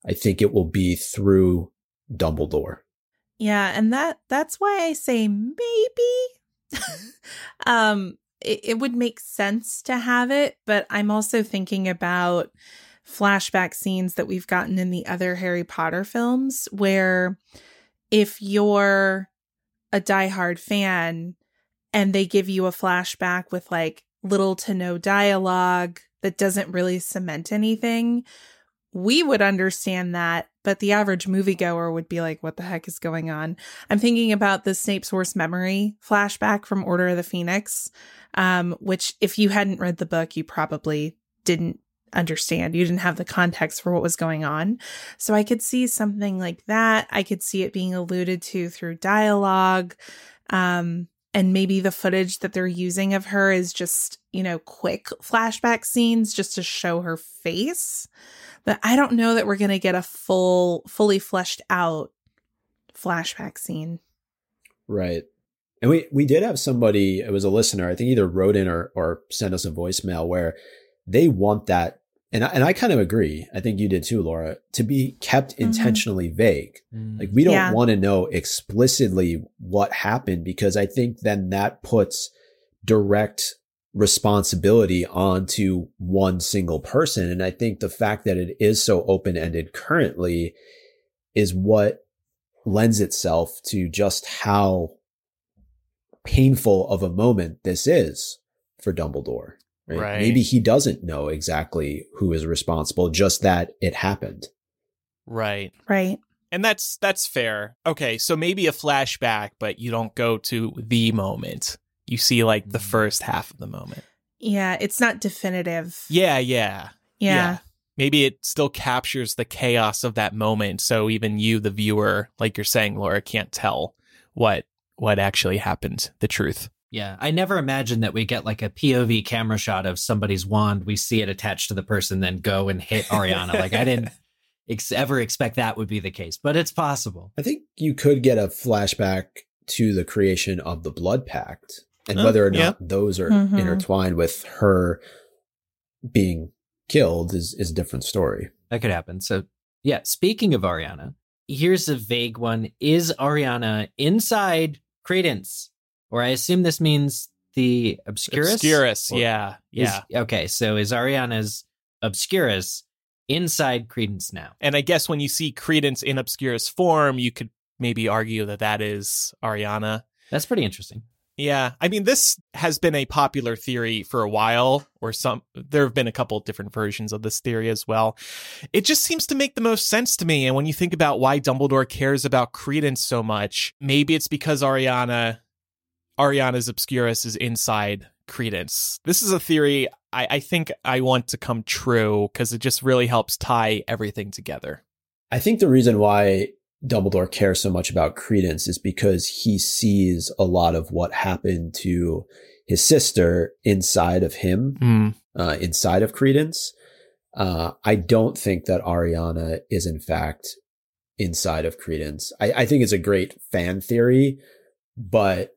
I think it will be through Dumbledore. Yeah, and that that's why I say maybe. um, it, it would make sense to have it, but I'm also thinking about flashback scenes that we've gotten in the other Harry Potter films where if you're a diehard fan and they give you a flashback with like little to no dialogue that doesn't really cement anything, we would understand that, but the average moviegoer would be like, what the heck is going on? I'm thinking about the Snape's worst memory flashback from Order of the Phoenix, um, which if you hadn't read the book, you probably didn't understand. You didn't have the context for what was going on. So I could see something like that. I could see it being alluded to through dialogue. Um, and maybe the footage that they're using of her is just, you know, quick flashback scenes just to show her face. But I don't know that we're going to get a full, fully fleshed out flashback scene. Right. And we, we did have somebody, it was a listener, I think either wrote in or, or sent us a voicemail where they want that. And I, and I kind of agree. I think you did too, Laura, to be kept mm-hmm. intentionally vague. Mm. Like we don't yeah. want to know explicitly what happened, because I think then that puts direct responsibility onto one single person. And I think the fact that it is so open-ended currently is what lends itself to just how painful of a moment this is for Dumbledore. Right? Right. Maybe he doesn't know exactly who is responsible, just that it happened. Right. Right. And that's that's fair. Okay, so maybe a flashback, but you don't go to the moment. You see like the first half of the moment. Yeah, it's not definitive. Yeah, yeah. Yeah. yeah. Maybe it still captures the chaos of that moment. So even you, the viewer, like you're saying, Laura, can't tell what what actually happened, the truth. Yeah, I never imagined that we get like a P O V camera shot of somebody's wand. We see it attached to the person, then go and hit Ariana. Like I didn't ex- ever expect that would be the case, but it's possible. I think you could get a flashback to the creation of the Blood Pact and oh, whether or not yeah. those are mm-hmm. intertwined with her being killed is, is a different story. That could happen. So yeah, speaking of Ariana, here's a vague one. Is Ariana inside Credence? Or I assume this means the Obscurus? Obscurus, or yeah. yeah. Is, okay, so is Ariana's Obscurus inside Credence now? And I guess when you see Credence in Obscurus form, you could maybe argue that that is Ariana. That's pretty interesting. Yeah, I mean, this has been a popular theory for a while, or some. There have been a couple different versions of this theory as well. It just seems to make the most sense to me. And when you think about why Dumbledore cares about Credence so much, maybe it's because Ariana... Ariana's Obscurus is inside Credence. This is a theory I, I think I want to come true because it just really helps tie everything together. I think the reason why Dumbledore cares so much about Credence is because he sees a lot of what happened to his sister inside of him, mm. uh, inside of Credence. Uh, I don't think that Ariana is in fact inside of Credence. I, I think it's a great fan theory, but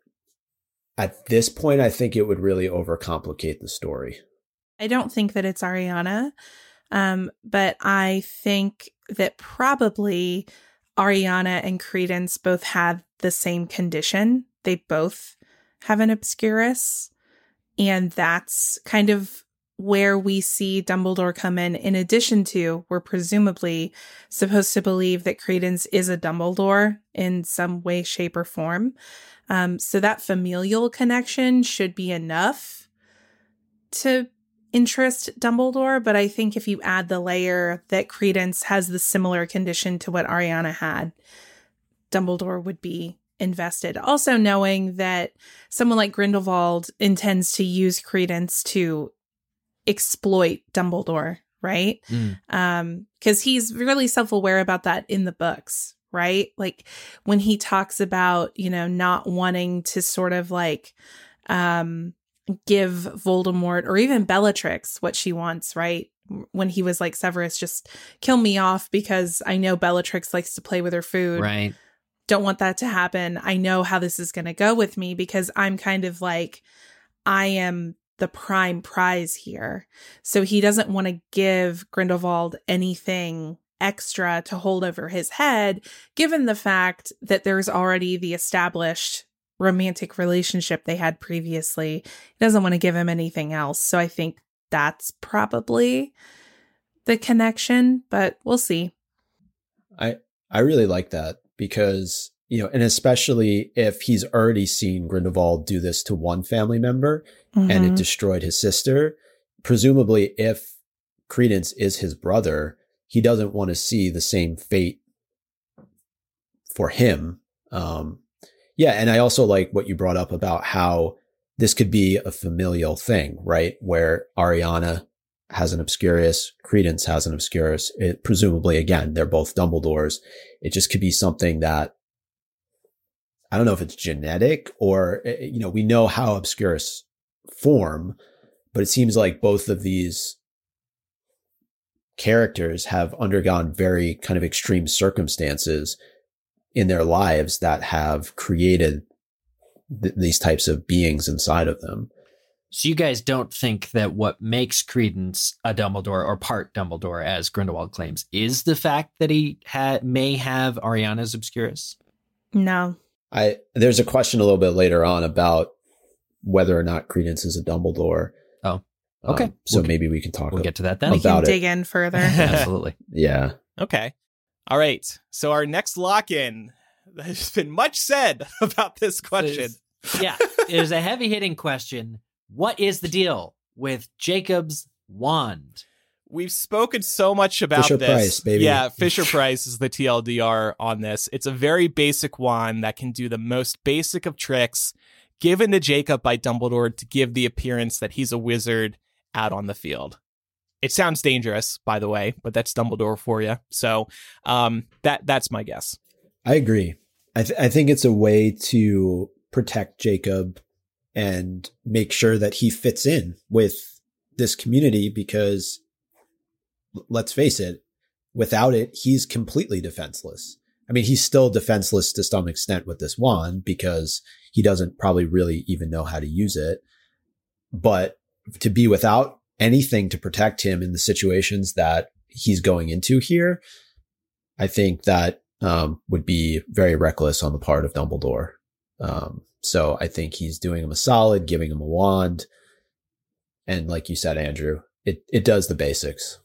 at this point, I think it would really overcomplicate the story. I don't think that it's Ariana, um, but I think that probably Ariana and Credence both have the same condition. They both have an Obscurus, and that's kind of where we see Dumbledore come in. In addition to, we're presumably supposed to believe that Credence is a Dumbledore in some way, shape, or form. Um, so that familial connection should be enough to interest Dumbledore. But I think if you add the layer that Credence has the similar condition to what Ariana had, Dumbledore would be invested. Also knowing that someone like Grindelwald intends to use Credence to exploit Dumbledore, right? Mm. Um, because he's really self-aware about that in the books. Right? Like when he talks about, you know, not wanting to sort of like um, give Voldemort or even Bellatrix what she wants, right? When he was like, Severus, just kill me off because I know Bellatrix likes to play with her food. Right. Don't want that to happen. I know how this is going to go with me because I'm kind of like, I am the prime prize here. So he doesn't want to give Grindelwald anything extra to hold over his head, given the fact that there's already the established romantic relationship they had previously. He doesn't want to give him anything else. So I think that's probably the connection, but we'll see. I I really like that because, you know, and especially if he's already seen Grindelwald do this to one family member mm-hmm. and it destroyed his sister, presumably if Credence is his brother, he doesn't want to see the same fate for him. Um, yeah. And I also like what you brought up about how this could be a familial thing, right? Where Ariana has an Obscurus, Credence has an Obscurus. It, presumably, again, they're both Dumbledores. It just could be something that, I don't know if it's genetic or, you know, we know how Obscurus form, but it seems like both of these characters have undergone very kind of extreme circumstances in their lives that have created th- these types of beings inside of them. So you guys don't think that what makes Credence a Dumbledore or part Dumbledore, as Grindelwald claims, is the fact that he ha- may have Ariana's Obscurus? No. I there's a question a little bit later on about whether or not Credence is a Dumbledore. Oh, okay. Um, so we'll maybe we can talk. We'll a, get to that then. We can about dig it. in further. Absolutely. Yeah. Okay. All right. So our next lock-in. There's been much said about this question. So yeah, it was a heavy-hitting question. What is the deal with Jacob's wand? We've spoken so much about Fisher this. Price, baby. Yeah, Fisher Price is the T L D R on this. It's a very basic wand that can do the most basic of tricks given to Jacob by Dumbledore to give the appearance that he's a wizard out on the field. It sounds dangerous, by the way, but that's Dumbledore for you. So um, that that's my guess. I agree. I, th- I think it's a way to protect Jacob and make sure that he fits in with this community because, let's face it, without it, he's completely defenseless. I mean, he's still defenseless to some extent with this wand because he doesn't probably really even know how to use it. But to be without anything to protect him in the situations that he's going into here, I think that um, would be very reckless on the part of Dumbledore. Um, so I think he's doing him a solid, giving him a wand. And like you said, Andrew, it, it does the basics.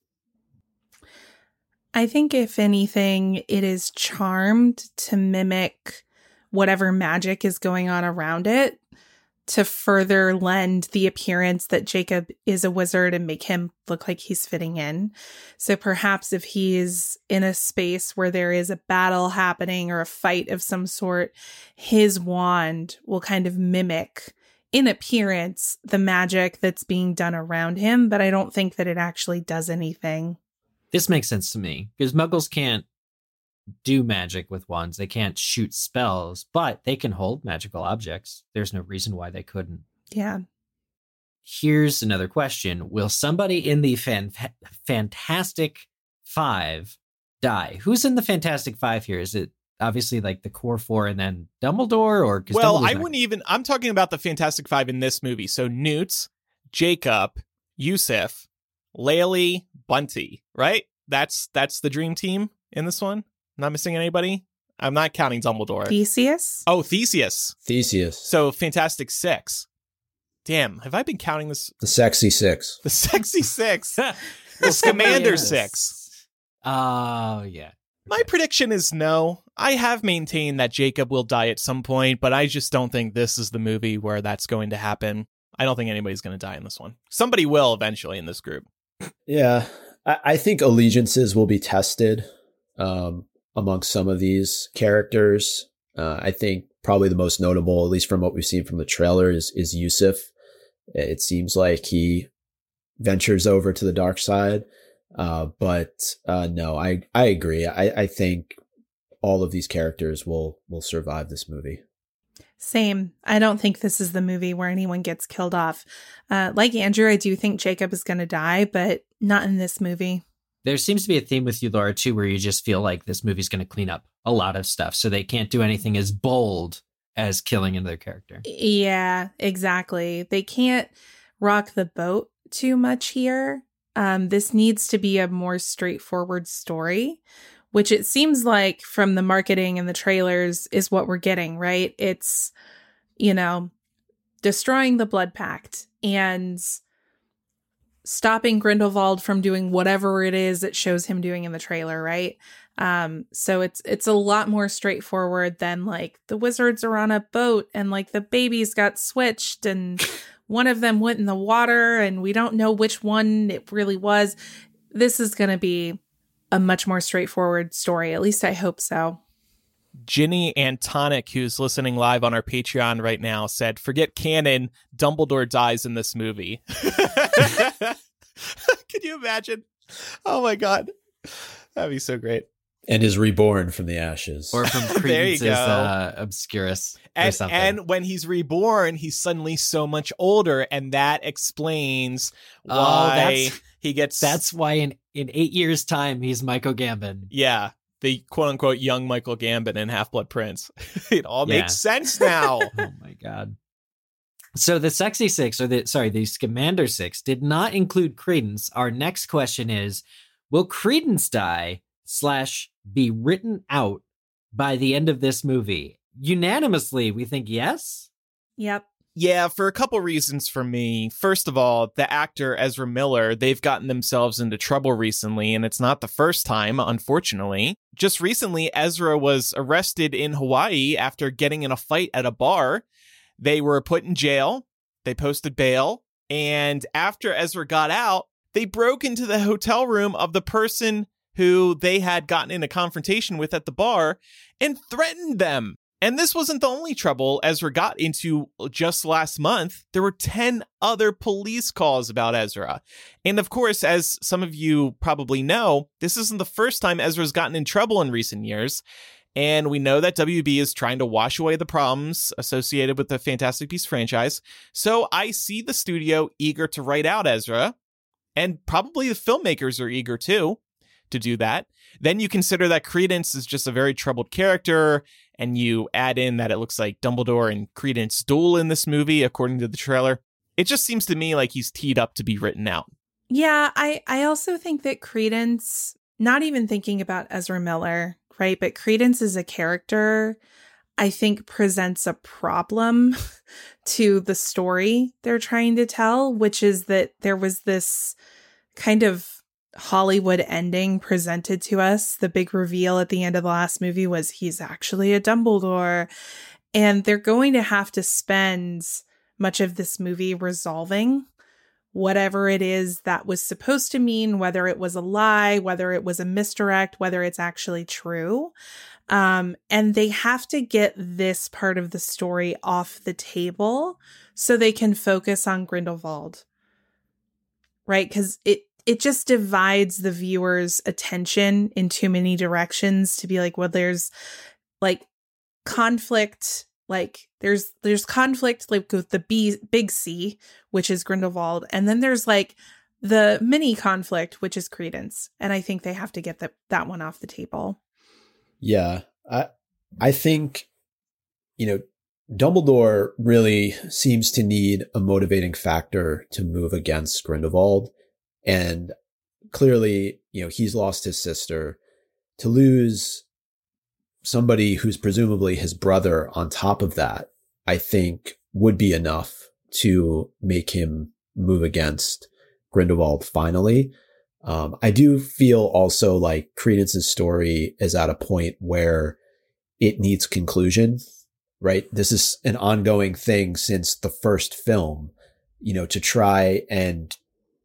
I think if anything, it is charmed to mimic whatever magic is going on around it to further lend the appearance that Jacob is a wizard and make him look like he's fitting in. So perhaps if he's in a space where there is a battle happening or a fight of some sort, his wand will kind of mimic in appearance the magic that's being done around him, but I don't think that it actually does anything. This makes sense to me because Muggles can't do magic with wands. They can't shoot spells, but they can hold magical objects. There's no reason why they couldn't. Yeah. Here's another question. Will somebody in the fan- Fantastic Five die? Who's in the Fantastic Five here? Is it obviously like the core four and then Dumbledore? Or Well, Dumbledore's I not- wouldn't even... I'm talking about the Fantastic Five in this movie. So Newt, Jacob, Yusuf, Laylee, Bunty, right? That's that's the dream team in this one. Not missing anybody? I'm not counting Dumbledore. Theseus? Oh, Theseus. Theseus. So Fantastic Six. Damn, have I been counting this? The sexy six. The sexy six. The Scamander Six. Oh, yeah. My prediction is no. I have maintained that Jacob will die at some point, but I just don't think this is the movie where that's going to happen. I don't think anybody's going to die in this one. Somebody will eventually in this group. Yeah. I, I think allegiances will be tested um, amongst some of these characters. Uh, I think probably the most notable, at least from what we've seen from the trailer, is, is Yusuf. It seems like he ventures over to the dark side. Uh, but uh, no, I, I agree. I, I think all of these characters will will survive this movie. Same. I don't think this is the movie where anyone gets killed off. Uh, like Andrew, I do think Jacob is going to die, but not in this movie. There seems to be a theme with you, Laura, too, where you just feel like this movie's going to clean up a lot of stuff, so they can't do anything as bold as killing another character. Yeah, exactly. They can't rock the boat too much here. um, this needs to be a more straightforward story, which it seems like from the marketing and the trailers is what we're getting, right? It's, you know, destroying the Blood Pact and stopping Grindelwald from doing whatever it is it shows him doing in the trailer, right? Um, so it's it's a lot more straightforward than like the wizards are on a boat and like the babies got switched and one of them went in the water and we don't know which one it really was. This is going to be a much more straightforward story. At least I hope so. Ginny Antonic, who's listening live on our Patreon right now, said, forget canon, Dumbledore dies in this movie. Can you imagine? Oh my God. That'd be so great. And is reborn from the ashes. Or from Credence's uh, Obscurus. Or and, something. and when he's reborn, he's suddenly so much older, and that explains Oh, why that's- he gets... That's why in, in eight years' time, he's Michael Gambon. Yeah. The quote-unquote young Michael Gambon in Half-Blood Prince. It all Yeah. makes sense now. Oh my God. So the Sexy Six, or the, sorry, the Scamander Six did not include Credence. Our next question is, will Credence die slash be written out by the end of this movie? Unanimously, we think yes? Yep. Yeah, for a couple reasons for me. First of all, the actor Ezra Miller, they've gotten themselves into trouble recently, and it's not the first time, unfortunately. Just recently, Ezra was arrested in Hawaii after getting in a fight at a bar. They were put in jail. They posted bail. And after Ezra got out, they broke into the hotel room of the person who they had gotten in a confrontation with at the bar and threatened them. And this wasn't the only trouble Ezra got into just last month. There were ten other police calls about Ezra. And of course, as some of you probably know, this isn't the first time Ezra's gotten in trouble in recent years. And we know that W B is trying to wash away the problems associated with the Fantastic Beasts franchise. So I see the studio eager to write out Ezra. And probably the filmmakers are eager too to do that. Then you consider that Credence is just a very troubled character, and you add in that it looks like Dumbledore and Credence duel in this movie, according to the trailer. It just seems to me like he's teed up to be written out. Yeah, I, I also think that Credence, not even thinking about Ezra Miller, right? But Credence as a character, I think presents a problem to the story they're trying to tell, which is that there was this kind of Hollywood ending presented to us. The big reveal at the end of the last movie was he's actually a Dumbledore. And they're going to have to spend much of this movie resolving whatever it is that was supposed to mean, whether it was a lie, whether it was a misdirect, whether it's actually true. Um, and they have to get this part of the story off the table so they can focus on Grindelwald. Right? Because it It just divides the viewer's attention in too many directions to be like, well, there's like conflict, like there's there's conflict like with the B, big C, which is Grindelwald, and then there's like the mini conflict, which is Credence, and I think they have to get the, that one off the table. Yeah, I I think, you know, Dumbledore really seems to need a motivating factor to move against Grindelwald. And clearly, you know, he's lost his sister. To lose somebody who's presumably his brother on top of that, I think would be enough to make him move against Grindelwald finally. Um, I do feel also like Credence's story is at a point where it needs conclusion, right? This is an ongoing thing since the first film, you know, to try and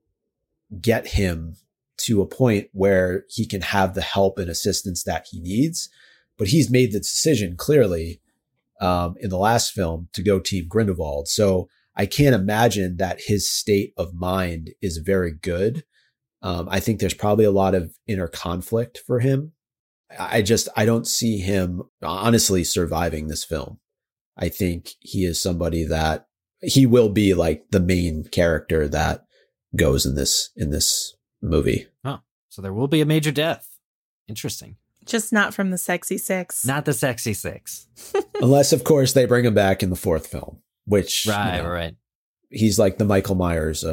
get him to a point where he can have the help and assistance that he needs. But he's made the decision clearly um, in the last film to go Team Grindelwald. So I can't imagine that his state of mind is very good. Um, I think there's probably a lot of inner conflict for him. I just, I don't see him honestly surviving this film. I think he is somebody that he will be like the main character that goes in this, in this movie. Oh, so there will be a major death. Interesting. Just not from the Sexy Six. Not the Sexy Six. Unless, of course, they bring him back in the fourth film, which, Right, you know, right. he's like the Michael Myers of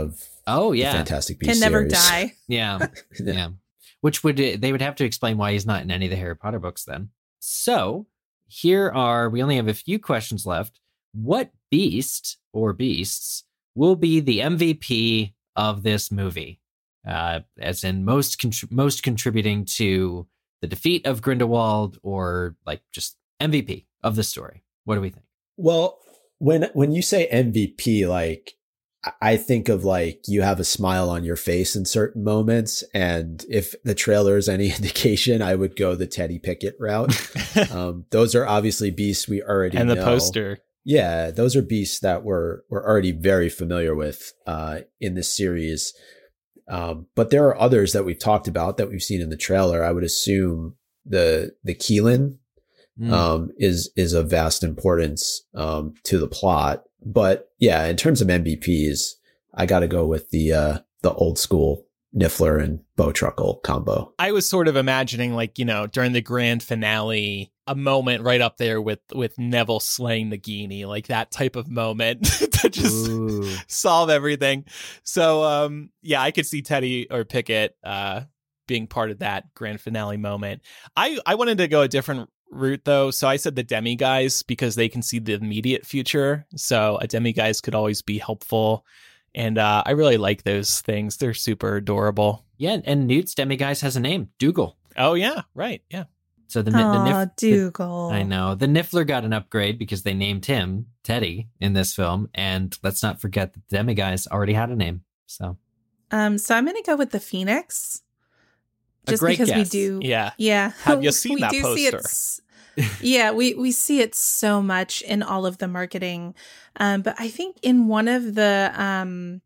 Oh the yeah, Fantastic Beasts Can never series. die. yeah, yeah. Which would they would have to explain why he's not in any of the Harry Potter books then. So here are we only have a few questions left. What beast or beasts will be the M V P of this movie? Uh, as in most contri- most contributing to the defeat of Grindelwald, or like just M V P of the story. What do we think? Well, when when you say M V P, like I think of like you have a smile on your face in certain moments, and if the trailer is any indication, I would go the Teddy Pickett route. um, those are obviously beasts we already and the know. poster. Yeah, those are beasts that we're we're already very familiar with uh, in this series. Um, but there are others that we've talked about that we've seen in the trailer. I would assume the the Keelan Mm. um, is is of vast importance um, to the plot. But yeah, in terms of M V Ps, I got to go with the uh, the old school Niffler and Bowtruckle combo. I was sort of imagining, like, you know, during the grand finale, a moment right up there with with Neville slaying the Nagini, like that type of moment to just Ooh. solve everything. So, um, yeah, I could see Teddy or Pickett uh, being part of that grand finale moment. I, I wanted to go a different route, though. So I said the Demiguise because they can see the immediate future. So a Demiguise could always be helpful. And uh, I really like those things. They're super adorable. Yeah, and Newt's Demiguise has a name, Dougal. Oh, yeah, right, yeah. So the, the, Aw, Nif- Dougal. the I know the Niffler got an upgrade because they named him Teddy in this film, and let's not forget that the Demiguise already had a name. So, Um, so I'm gonna go with the Phoenix. A Just great because we guess. do Yeah. Yeah. Have you seen we that do see it poster? s- yeah, we, we see it so much in all of the marketing. Um, but I think in one of the um,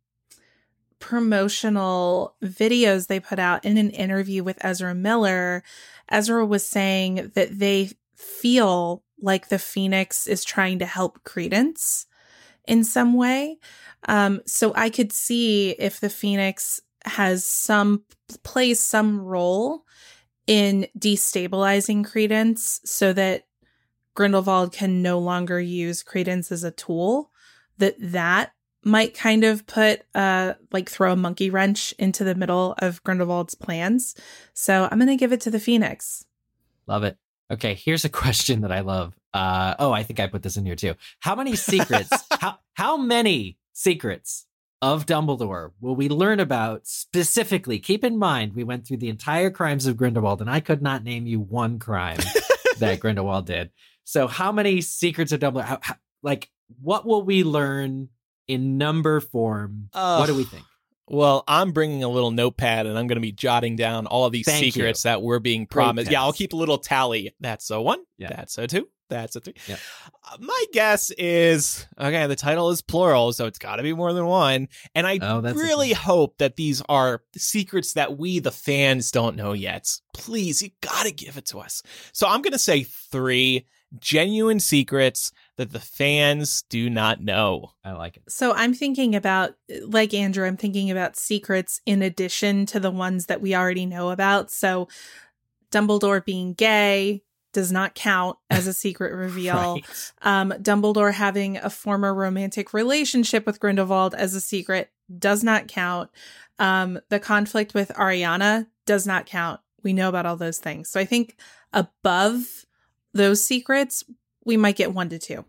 promotional videos they put out in an interview with Ezra Miller, Ezra was saying that they feel like the Phoenix is trying to help Credence in some way. Um, so I could see if the Phoenix has some plays some role in destabilizing Credence so that Grindelwald can no longer use Credence as a tool, that that might kind of put uh like throw a monkey wrench into the middle of Grindelwald's plans. So I'm going to give it to the Phoenix. love it. Okay, here's a question that I love. Uh, oh, I think I put this in here too. How many secrets? how how many secrets of Dumbledore will we learn about specifically? Keep in mind, we went through the entire crimes of Grindelwald, and I could not name you one crime that Grindelwald did. So, how many secrets of Dumbledore? How, how, like, what will we learn in number form? Uh, what do we think? Well, I'm bringing a little notepad and I'm going to be jotting down all of these Thank secrets you. that we're being Great promised. Yeah, I'll pass. keep a little tally. That's a one. Yeah. That's a two. That's a three. Yeah. Uh, my guess is, okay, the title is plural, so it's got to be more than one. And I Oh, that's really interesting. hope that these are secrets that we, the fans, don't know yet. Please, you got to give it to us. So I'm going to say three genuine secrets that the fans do not know. I like it. So I'm thinking about, like Andrew, I'm thinking about secrets in addition to the ones that we already know about. So Dumbledore being gay does not count as a secret reveal. Right. Um, Dumbledore having a former romantic relationship with Grindelwald as a secret does not count. Um, the conflict with Ariana does not count. We know about all those things. So I think above those secrets, we might get one to two.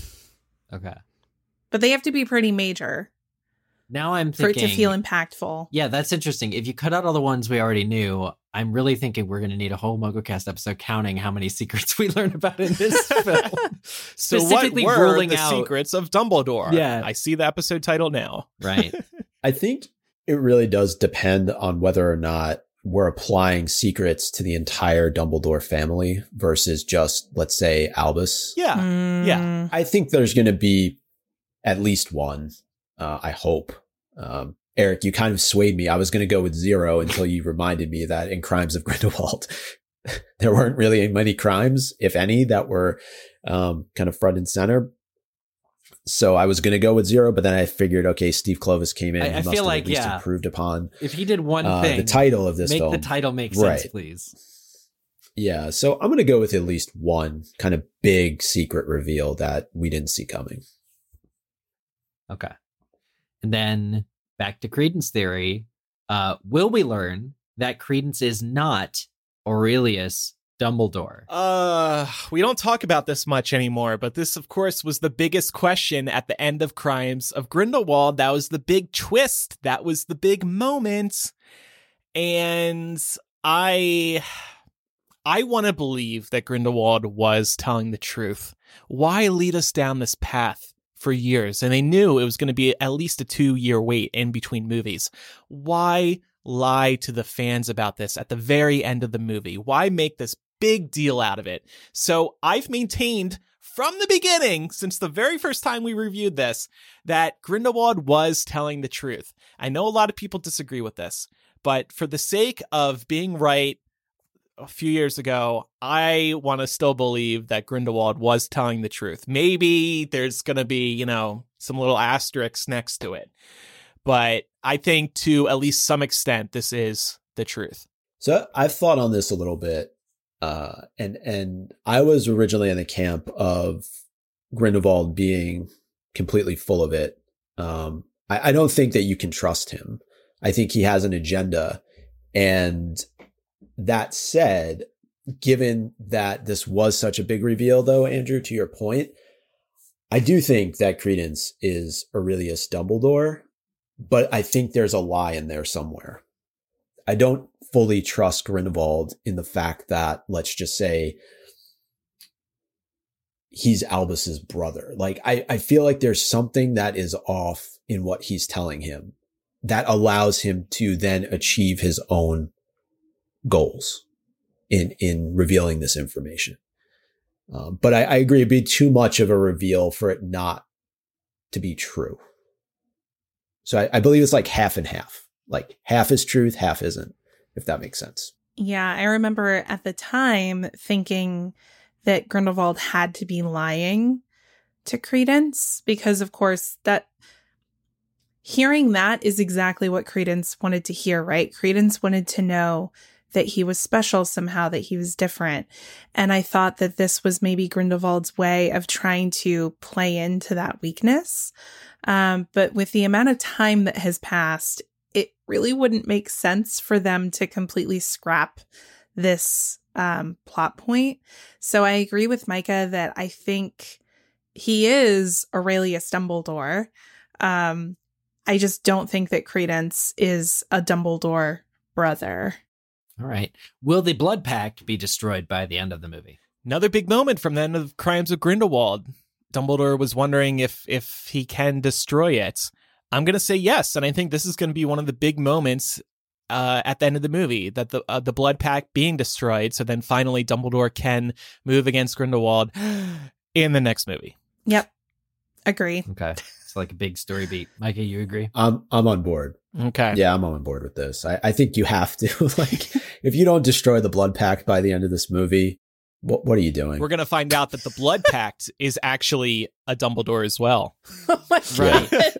Okay. But they have to be pretty major Now I'm for thinking. it to feel impactful. Yeah, that's interesting. If you cut out all the ones we already knew, I'm really thinking we're going to need a whole MuggleCast episode counting how many secrets we learn about in this film. So what Specifically were ruling the out- secrets of Dumbledore? Yeah. I see the episode title now. Right. I think it really does depend on whether or not we're applying secrets to the entire Dumbledore family versus just, let's say, Albus. Yeah. yeah. Mm. I think there's going to be at least one. Uh, I hope. Um, Eric, you kind of swayed me. I was going to go with zero until you reminded me that in Crimes of Grindelwald, there weren't really many crimes, if any, that were um, kind of front and center. So I was going to go with zero, but then I figured, okay, Steve Clovis came in. I- He I must feel have like, at least yeah. improved upon If he did one uh, thing, the title of this make film. the title make sense, Right. please. Yeah, so I'm going to go with at least one kind of big secret reveal that we didn't see coming. Okay. And then back to Credence theory, uh, will we learn that Credence is not Aurelius Dumbledore? Uh, we don't talk about this much anymore, but this, of course, was the biggest question at the end of Crimes of Grindelwald. That was the big twist. That was the big moment. And I... I want to believe that Grindelwald was telling the truth. Why lead us down this path for years? And they knew it was going to be at least a two-year wait in between movies. Why lie to the fans about this at the very end of the movie? Why make this big deal out of it? So I've maintained from the beginning, since the very first time we reviewed this, that Grindelwald was telling the truth. I know a lot of people disagree with this, but for the sake of being right, a few years ago, I want to still believe that Grindelwald was telling the truth. Maybe there's going to be, you know, some little asterisks next to it. But I think to at least some extent, this is the truth. So I've thought on this a little bit. Uh, and, and I was originally in the camp of Grindelwald being completely full of it. Um, I, I don't think that you can trust him. I think he has an agenda. And that said, given that this was such a big reveal, though, Andrew, to your point, I do think that Credence is Aurelius Dumbledore, but I think there's a lie in there somewhere. I don't fully trust Grindelwald in the fact that, let's just say, he's Albus's brother. Like, I, I feel like there's something that is off in what he's telling him that allows him to then achieve his own goals in, in revealing this information. Um, but I, I agree, it'd be too much of a reveal for it not to be true. So I, I believe it's like half and half, like half is truth, half isn't, if that makes sense. Yeah. I remember at the time thinking that Grindelwald had to be lying to Credence because, of course, that hearing that is exactly what Credence wanted to hear, right? Credence wanted to know that he was special somehow, that he was different. And I thought that this was maybe Grindelwald's way of trying to play into that weakness. Um, but with the amount of time that has passed, it really wouldn't make sense for them to completely scrap this um, plot point. So I agree with Micah that I think he is Aurelius Dumbledore. Um, I just don't think that Credence is a Dumbledore brother. All right. Will the Blood Pact be destroyed by the end of the movie? Another big moment from the end of Crimes of Grindelwald. Dumbledore was wondering if if he can destroy it. I'm going to say yes, and I think this is going to be one of the big moments uh, at the end of the movie, that the uh, the Blood Pact being destroyed, so then finally Dumbledore can move against Grindelwald in the next movie. Yep. Agree. Okay. It's like a big story beat. Micah, you agree? I'm I'm on board. Okay. Yeah, I'm on board with this. I, I think you have to. Like, if you don't destroy the Blood Pact by the end of this movie, what what are you doing? We're going to find out that the Blood Pact is actually a Dumbledore as well. Oh my Right. God.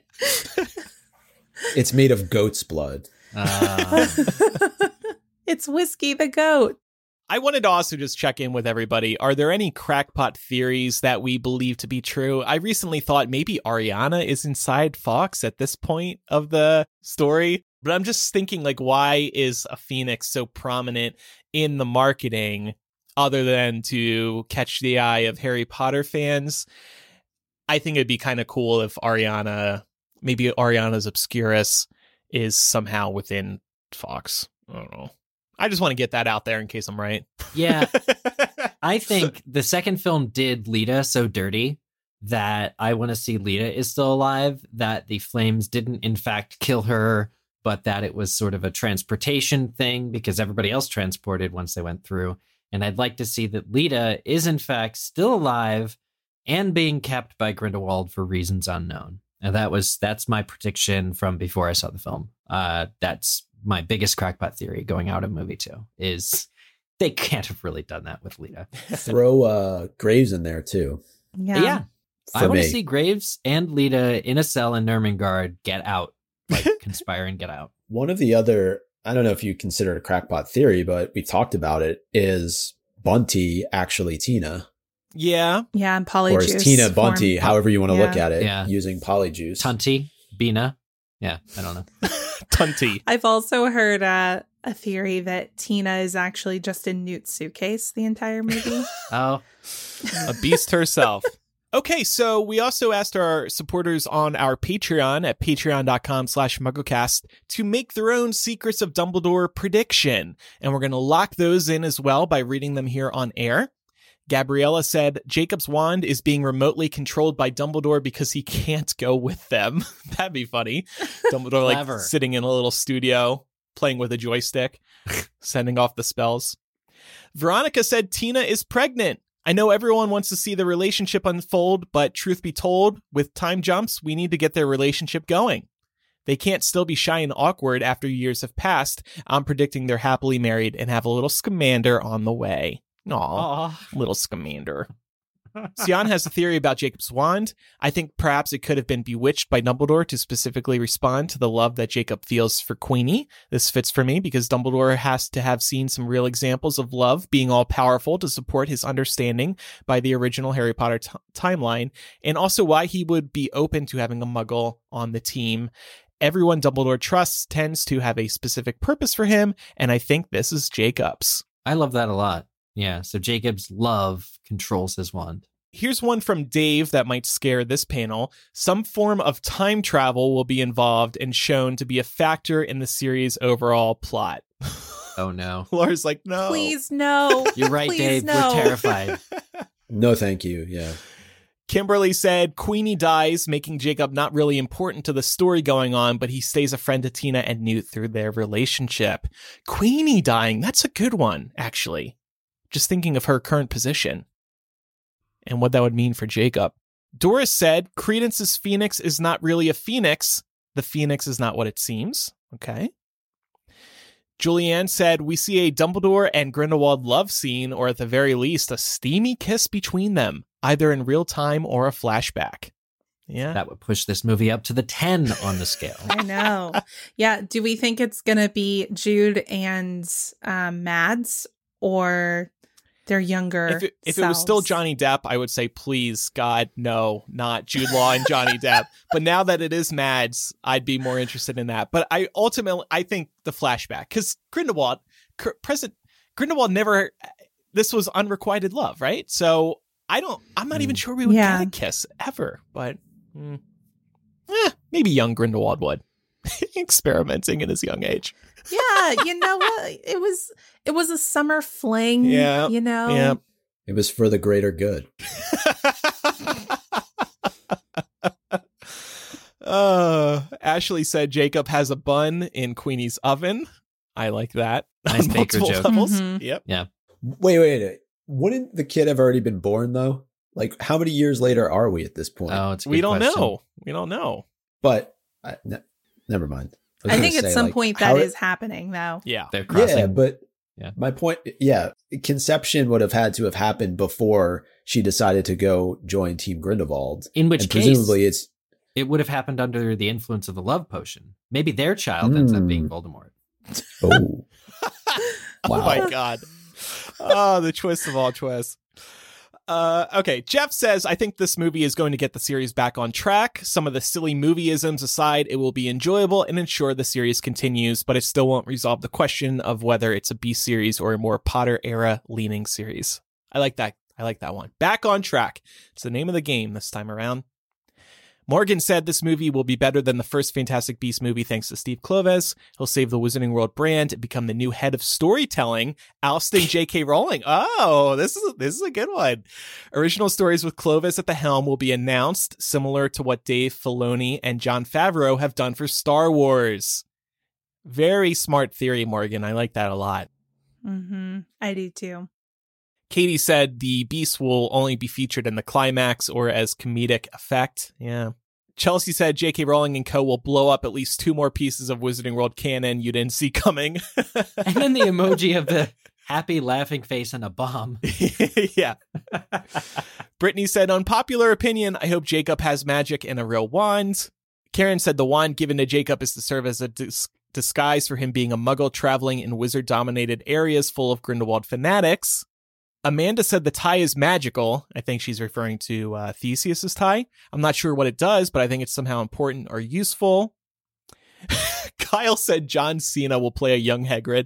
It's made of goat's blood. Uh, It's Whiskey the goat. I wanted to also just check in with everybody. Are there any crackpot theories that we believe to be true? I recently thought maybe Ariana is inside Fox at this point of the story, but I'm just thinking, like, why is a Phoenix so prominent in the marketing other than to catch the eye of Harry Potter fans? I think it'd be kind of cool if Ariana, maybe Ariana's Obscurus is somehow within Fox. I don't know. I just want to get that out there in case I'm right. yeah. I think the second film did Lita so dirty that I want to see Lita is still alive, that the flames didn't in fact kill her, but that it was sort of a transportation thing because everybody else transported once they went through. And I'd like to see that Lita is in fact still alive and being kept by Grindelwald for reasons unknown. And that was that's my prediction from before I saw the film. Uh, that's my biggest crackpot theory going out of movie two is they can't have really done that with Lita. Throw uh, Graves in there too. Yeah. Yeah. For I want me. to see Graves and Lita in a cell in Nurmengard get out, like conspire and get out. One of the other, I don't know if you consider it a crackpot theory, but we talked about it, is Bunty actually Tina? Yeah. Yeah. And Or Polyjuice. is Tina Bunty, form. however you want to Yeah. look at it, Yeah. using Polyjuice? Tunty, Bina. Yeah, I don't know. Tunty. I've also heard uh, a theory that Tina is actually just in Newt's suitcase the entire movie. Oh, A beast herself. Okay, so we also asked our supporters on our Patreon at patreon.com slash mugglecast to make their own Secrets of Dumbledore prediction. And we're going to lock those in as well by reading them here on air. Gabriella said, Jacob's wand is being remotely controlled by Dumbledore because he can't go with them. That'd be funny. Dumbledore like Clever. sitting in a little studio, playing with a joystick, sending off the spells. Veronica said Tina is pregnant. I know everyone wants to see the relationship unfold, but truth be told, with time jumps, we need to get their relationship going. They can't still be shy and awkward after years have passed. I'm predicting they're happily married and have a little Scamander on the way. Aw, Aw. little Scamander. Sian has a theory about Jacob's wand. I think perhaps it could have been bewitched by Dumbledore to specifically respond to the love that Jacob feels for Queenie. This fits for me because Dumbledore has to have seen some real examples of love being all powerful to support his understanding by the original Harry Potter t- timeline, and also why he would be open to having a Muggle on the team. Everyone Dumbledore trusts tends to have a specific purpose for him, and I think this is Jacob's. I love that a lot. Yeah, so Jacob's love controls his wand. Here's one from Dave that might scare this panel. Some form of time travel will be involved and shown to be a factor in the series' overall plot. Oh, no. Laura's like, no. Please, no. You're right, Please, Dave. no. We're terrified. No, thank you. Yeah. Kimberly said Queenie dies, making Jacob not really important to the story going on, but he stays a friend to Tina and Newt through their relationship. Queenie dying, that's a good one, actually. Just thinking of her current position and what that would mean for Jacob. Doris said Credence's phoenix is not really a phoenix. The phoenix is not what it seems. Okay. Julianne said we see a Dumbledore and Grindelwald love scene, or at the very least, a steamy kiss between them, either in real time or a flashback. Yeah. That would push this movie up to the ten on the scale. I know. Yeah. Do we think it's going to be Jude and um, Mads, or their younger If it, if it was still selves? Johnny Depp, I would say, please, God, no, not Jude Law and Johnny Depp. But now that it is Mads, I'd be more interested in that. But I ultimately, I think the flashback, because Grindelwald, cr- present Grindelwald never, this was unrequited love, right? So I don't, I'm not even sure we would Yeah. get a kiss ever. But mm, eh, maybe young Grindelwald would. Experimenting in his young age. Yeah, you know what? It was it was a summer fling. Yeah, you know. Yeah. It was for the greater good. uh, Ashley said Jacob has a bun in Queenie's oven. I like that. Nice On baker multiple joke. levels. Mhm. Yep. Wait, wait, wait. Wouldn't the kid have already been born though? Like, how many years later are we at this point? Oh, it's a We good don't question. know. We don't know. But I, ne- never mind. was I gonna think at say, some like, point how that it- is happening, though. Yeah. They're crossing. Yeah, but Yeah. my point, yeah, conception would have had to have happened before she decided to go join Team Grindelwald. In which and case, presumably it's it would have happened under the influence of the love potion. Maybe their child ends up being Mm. Voldemort. oh, Oh Wow. my God. Oh, the twist of all twists. Uh, okay, Jeff says, I think this movie is going to get the series back on track. Some of the silly movieisms aside, it will be enjoyable and ensure the series continues, but it still won't resolve the question of whether it's a B series or a more Potter era leaning series. I like that. I like that one. Back on track. It's the name of the game this time around. Morgan said this movie will be better than the first Fantastic Beasts movie thanks to Steve Kloves. He'll save the Wizarding World brand and become the new head of storytelling, ousting J K. Rowling. Oh, this is this is a good one. Original stories with Kloves at the helm will be announced, similar to what Dave Filoni and Jon Favreau have done for Star Wars. Very smart theory, Morgan. I like that a lot. Mm-hmm. I do too. Katie said the beasts will only be featured in the climax or as comedic effect. Yeah. Chelsea said J K. Rowling and co. will blow up at least two more pieces of Wizarding World canon you didn't see coming. And then the emoji of the happy laughing face and a bomb. Yeah. Brittany said, unpopular opinion, I hope Jacob has magic and a real wand. Karen said the wand given to Jacob is to serve as a dis- disguise for him being a muggle traveling in wizard-dominated areas full of Grindelwald fanatics. Amanda said the tie is magical. I think she's referring to uh, Theseus's tie. I'm not sure what it does, but I think it's somehow important or useful. Kyle said John Cena will play a young Hagrid.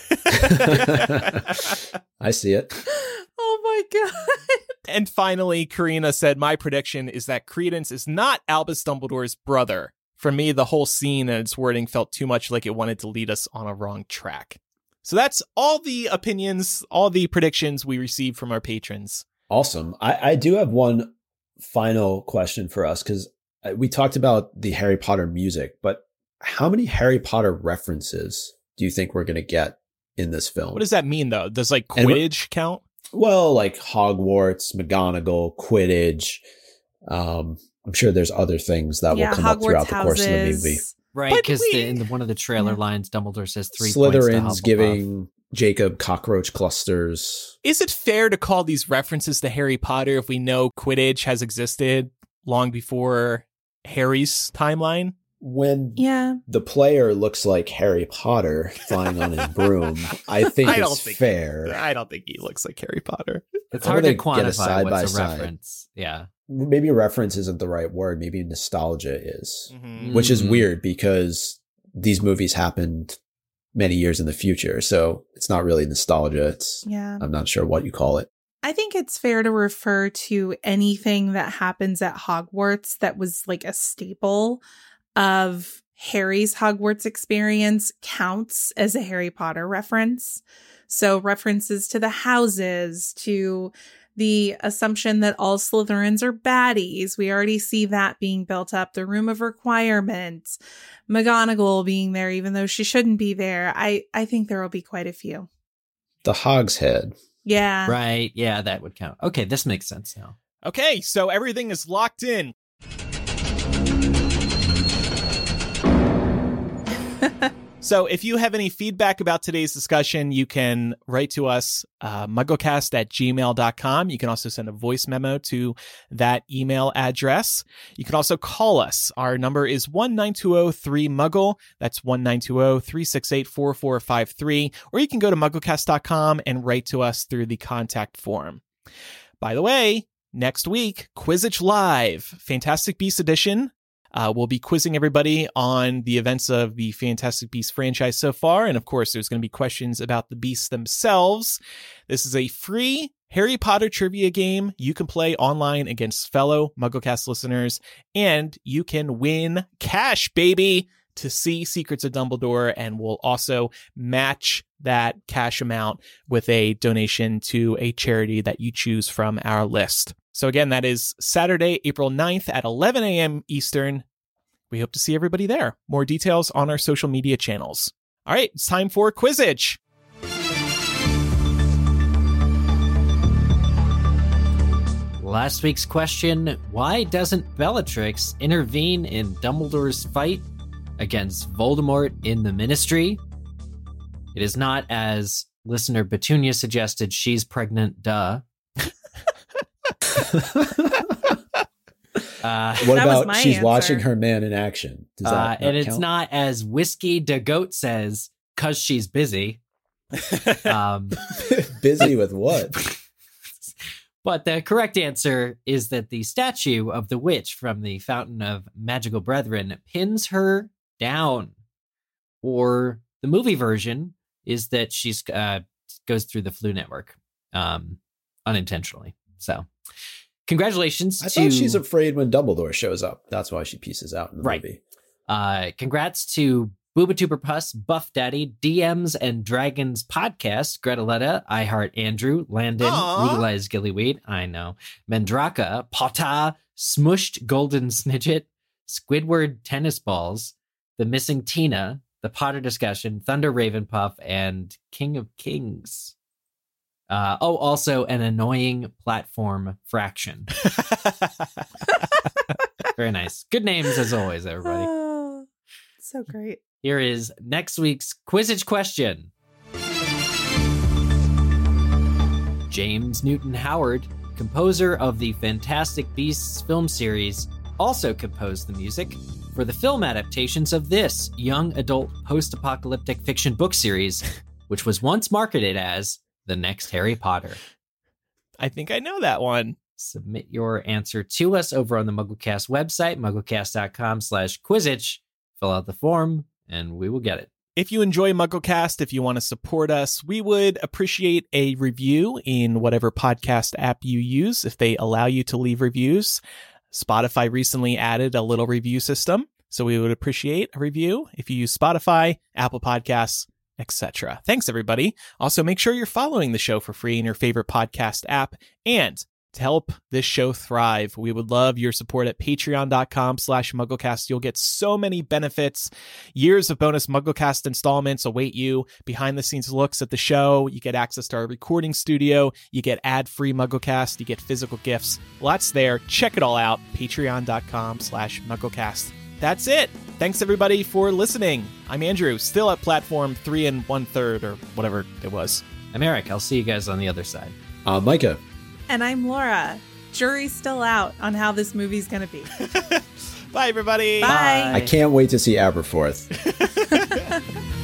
I see it. Oh my God. And finally, Karina said, my prediction is that Credence is not Albus Dumbledore's brother. For me, the whole scene and its wording felt too much like it wanted to lead us on a wrong track. So that's all the opinions, all the predictions we received from our patrons. Awesome. I, I do have one final question for us, because we talked about the Harry Potter music, but how many Harry Potter references do you think we're going to get in this film? What does that mean, though? Does like Quidditch count? Well, like Hogwarts, McGonagall, Quidditch. Um, I'm sure there's other things that Yeah, will come Hogwarts up throughout houses. the course of the movie. Right, But because we- in the, one of the trailer lines, Dumbledore says three Slytherin's points to Hufflepuff. giving Jacob cockroach clusters. Is it fair to call these references to Harry Potter if we know Quidditch has existed long before Harry's timeline? When Yeah. the player looks like Harry Potter flying on his broom, I think I don't it's think- fair. I don't think he looks like Harry Potter. It's How hard do to they get a quantify side by what's a side? reference. Yeah. Maybe reference isn't the right word. Maybe nostalgia is, Mhm. which is Mm. weird because these movies happened many years in the future. So it's not really nostalgia. It's, Yeah. I'm not sure what you call it. I think it's fair to refer to anything that happens at Hogwarts that was like a staple of Harry's Hogwarts experience counts as a Harry Potter reference. So references to the houses, to the assumption that all Slytherins are baddies. We already see that being built up. The Room of Requirement, McGonagall being there even though she shouldn't be there. I, I think there will be quite a few. The Hog's Head. Yeah. Right. Yeah, that would count. Okay, this makes sense now. Okay, so everything is locked in. So if you have any feedback about today's discussion, you can write to us, uh, mugglecast at gmail dot com. You can also send a voice memo to that email address. You can also call us. Our number is one nine two zero three muggle. That's one nine two zero three six eight four four five three. Or you can go to mugglecast dot com and write to us through the contact form. By the way, next week, Quizzitch Live, Fantastic Beasts Edition. Uh, we'll be quizzing everybody on the events of the Fantastic Beasts franchise so far. And of course, there's going to be questions about the beasts themselves. This is a free Harry Potter trivia game you can play online against fellow MuggleCast listeners. And you can win cash, baby, to see Secrets of Dumbledore. And we'll also match that cash amount with a donation to a charity that you choose from our list. So again, that is Saturday, April ninth at eleven a.m. Eastern. We hope to see everybody there. More details on our social media channels. All right, it's time for Quizzitch. Last week's question, why doesn't Bellatrix intervene in Dumbledore's fight against Voldemort in the Ministry? It is not, as listener Petunia suggested, she's pregnant, duh. Uh, What That was about my she's answer. watching her man in action? Does that uh, not and it's count? not as Whiskey de Goat says, cause she's busy. Um, Busy with what? but the correct answer is that the statue of the witch from the Fountain of Magical Brethren pins her down. Or the movie version is that she's uh, goes through the Flu Network um, unintentionally. So, congratulations I to thought she's afraid when Dumbledore shows up. That's why she pieces out in the Right. movie. uh, congrats to Boobatuber Puss, Buff Daddy, D Ms and Dragons Podcast, Gretaletta, I Heart Andrew, Landon, Aw. Legalized Gillyweed, I know, Mandraka, Potta, Smushed Golden Snidget, Squidward Tennis Balls, The Missing Tina, The Potter Discussion, Thunder Ravenpuff, and King of Kings. Uh, oh, also an annoying platform fraction. Very nice. Good names as always, everybody. Oh, so great. Here is next week's Quizzitch question. James Newton Howard, composer of the Fantastic Beasts film series, also composed the music for the film adaptations of this young adult post-apocalyptic fiction book series, which was once marketed as The Next Harry Potter. I think I know that one. Submit your answer to us over on the MuggleCast website, mugglecast.com slash Quizzitch. fill out the form, and we will get it. If you enjoy MuggleCast, if you want to support us, we would appreciate a review in whatever podcast app you use, if they allow you to leave reviews. Spotify recently added a little review system, so we would appreciate a review if you use Spotify, Apple Podcasts, et cetera. Thanks, everybody. Also, make sure you're following the show for free in your favorite podcast app. And to help this show thrive, we would love your support at patreon.com slash MuggleCast. You'll get so many benefits. Years of bonus MuggleCast installments await you. Behind the scenes looks at the show. You get access to our recording studio. You get ad-free MuggleCast. You get physical gifts. Lots there. Check it all out. Patreon.com slash MuggleCast. That's it. Thanks, everybody, for listening. I'm Andrew, still at platform three and one third, or whatever it was. I'm Eric. I'll see you guys on the other side. Uh, Micah. And I'm Laura. Jury's still out on how this movie's going to be. Bye, everybody. Bye. I can't wait to see Aberforth.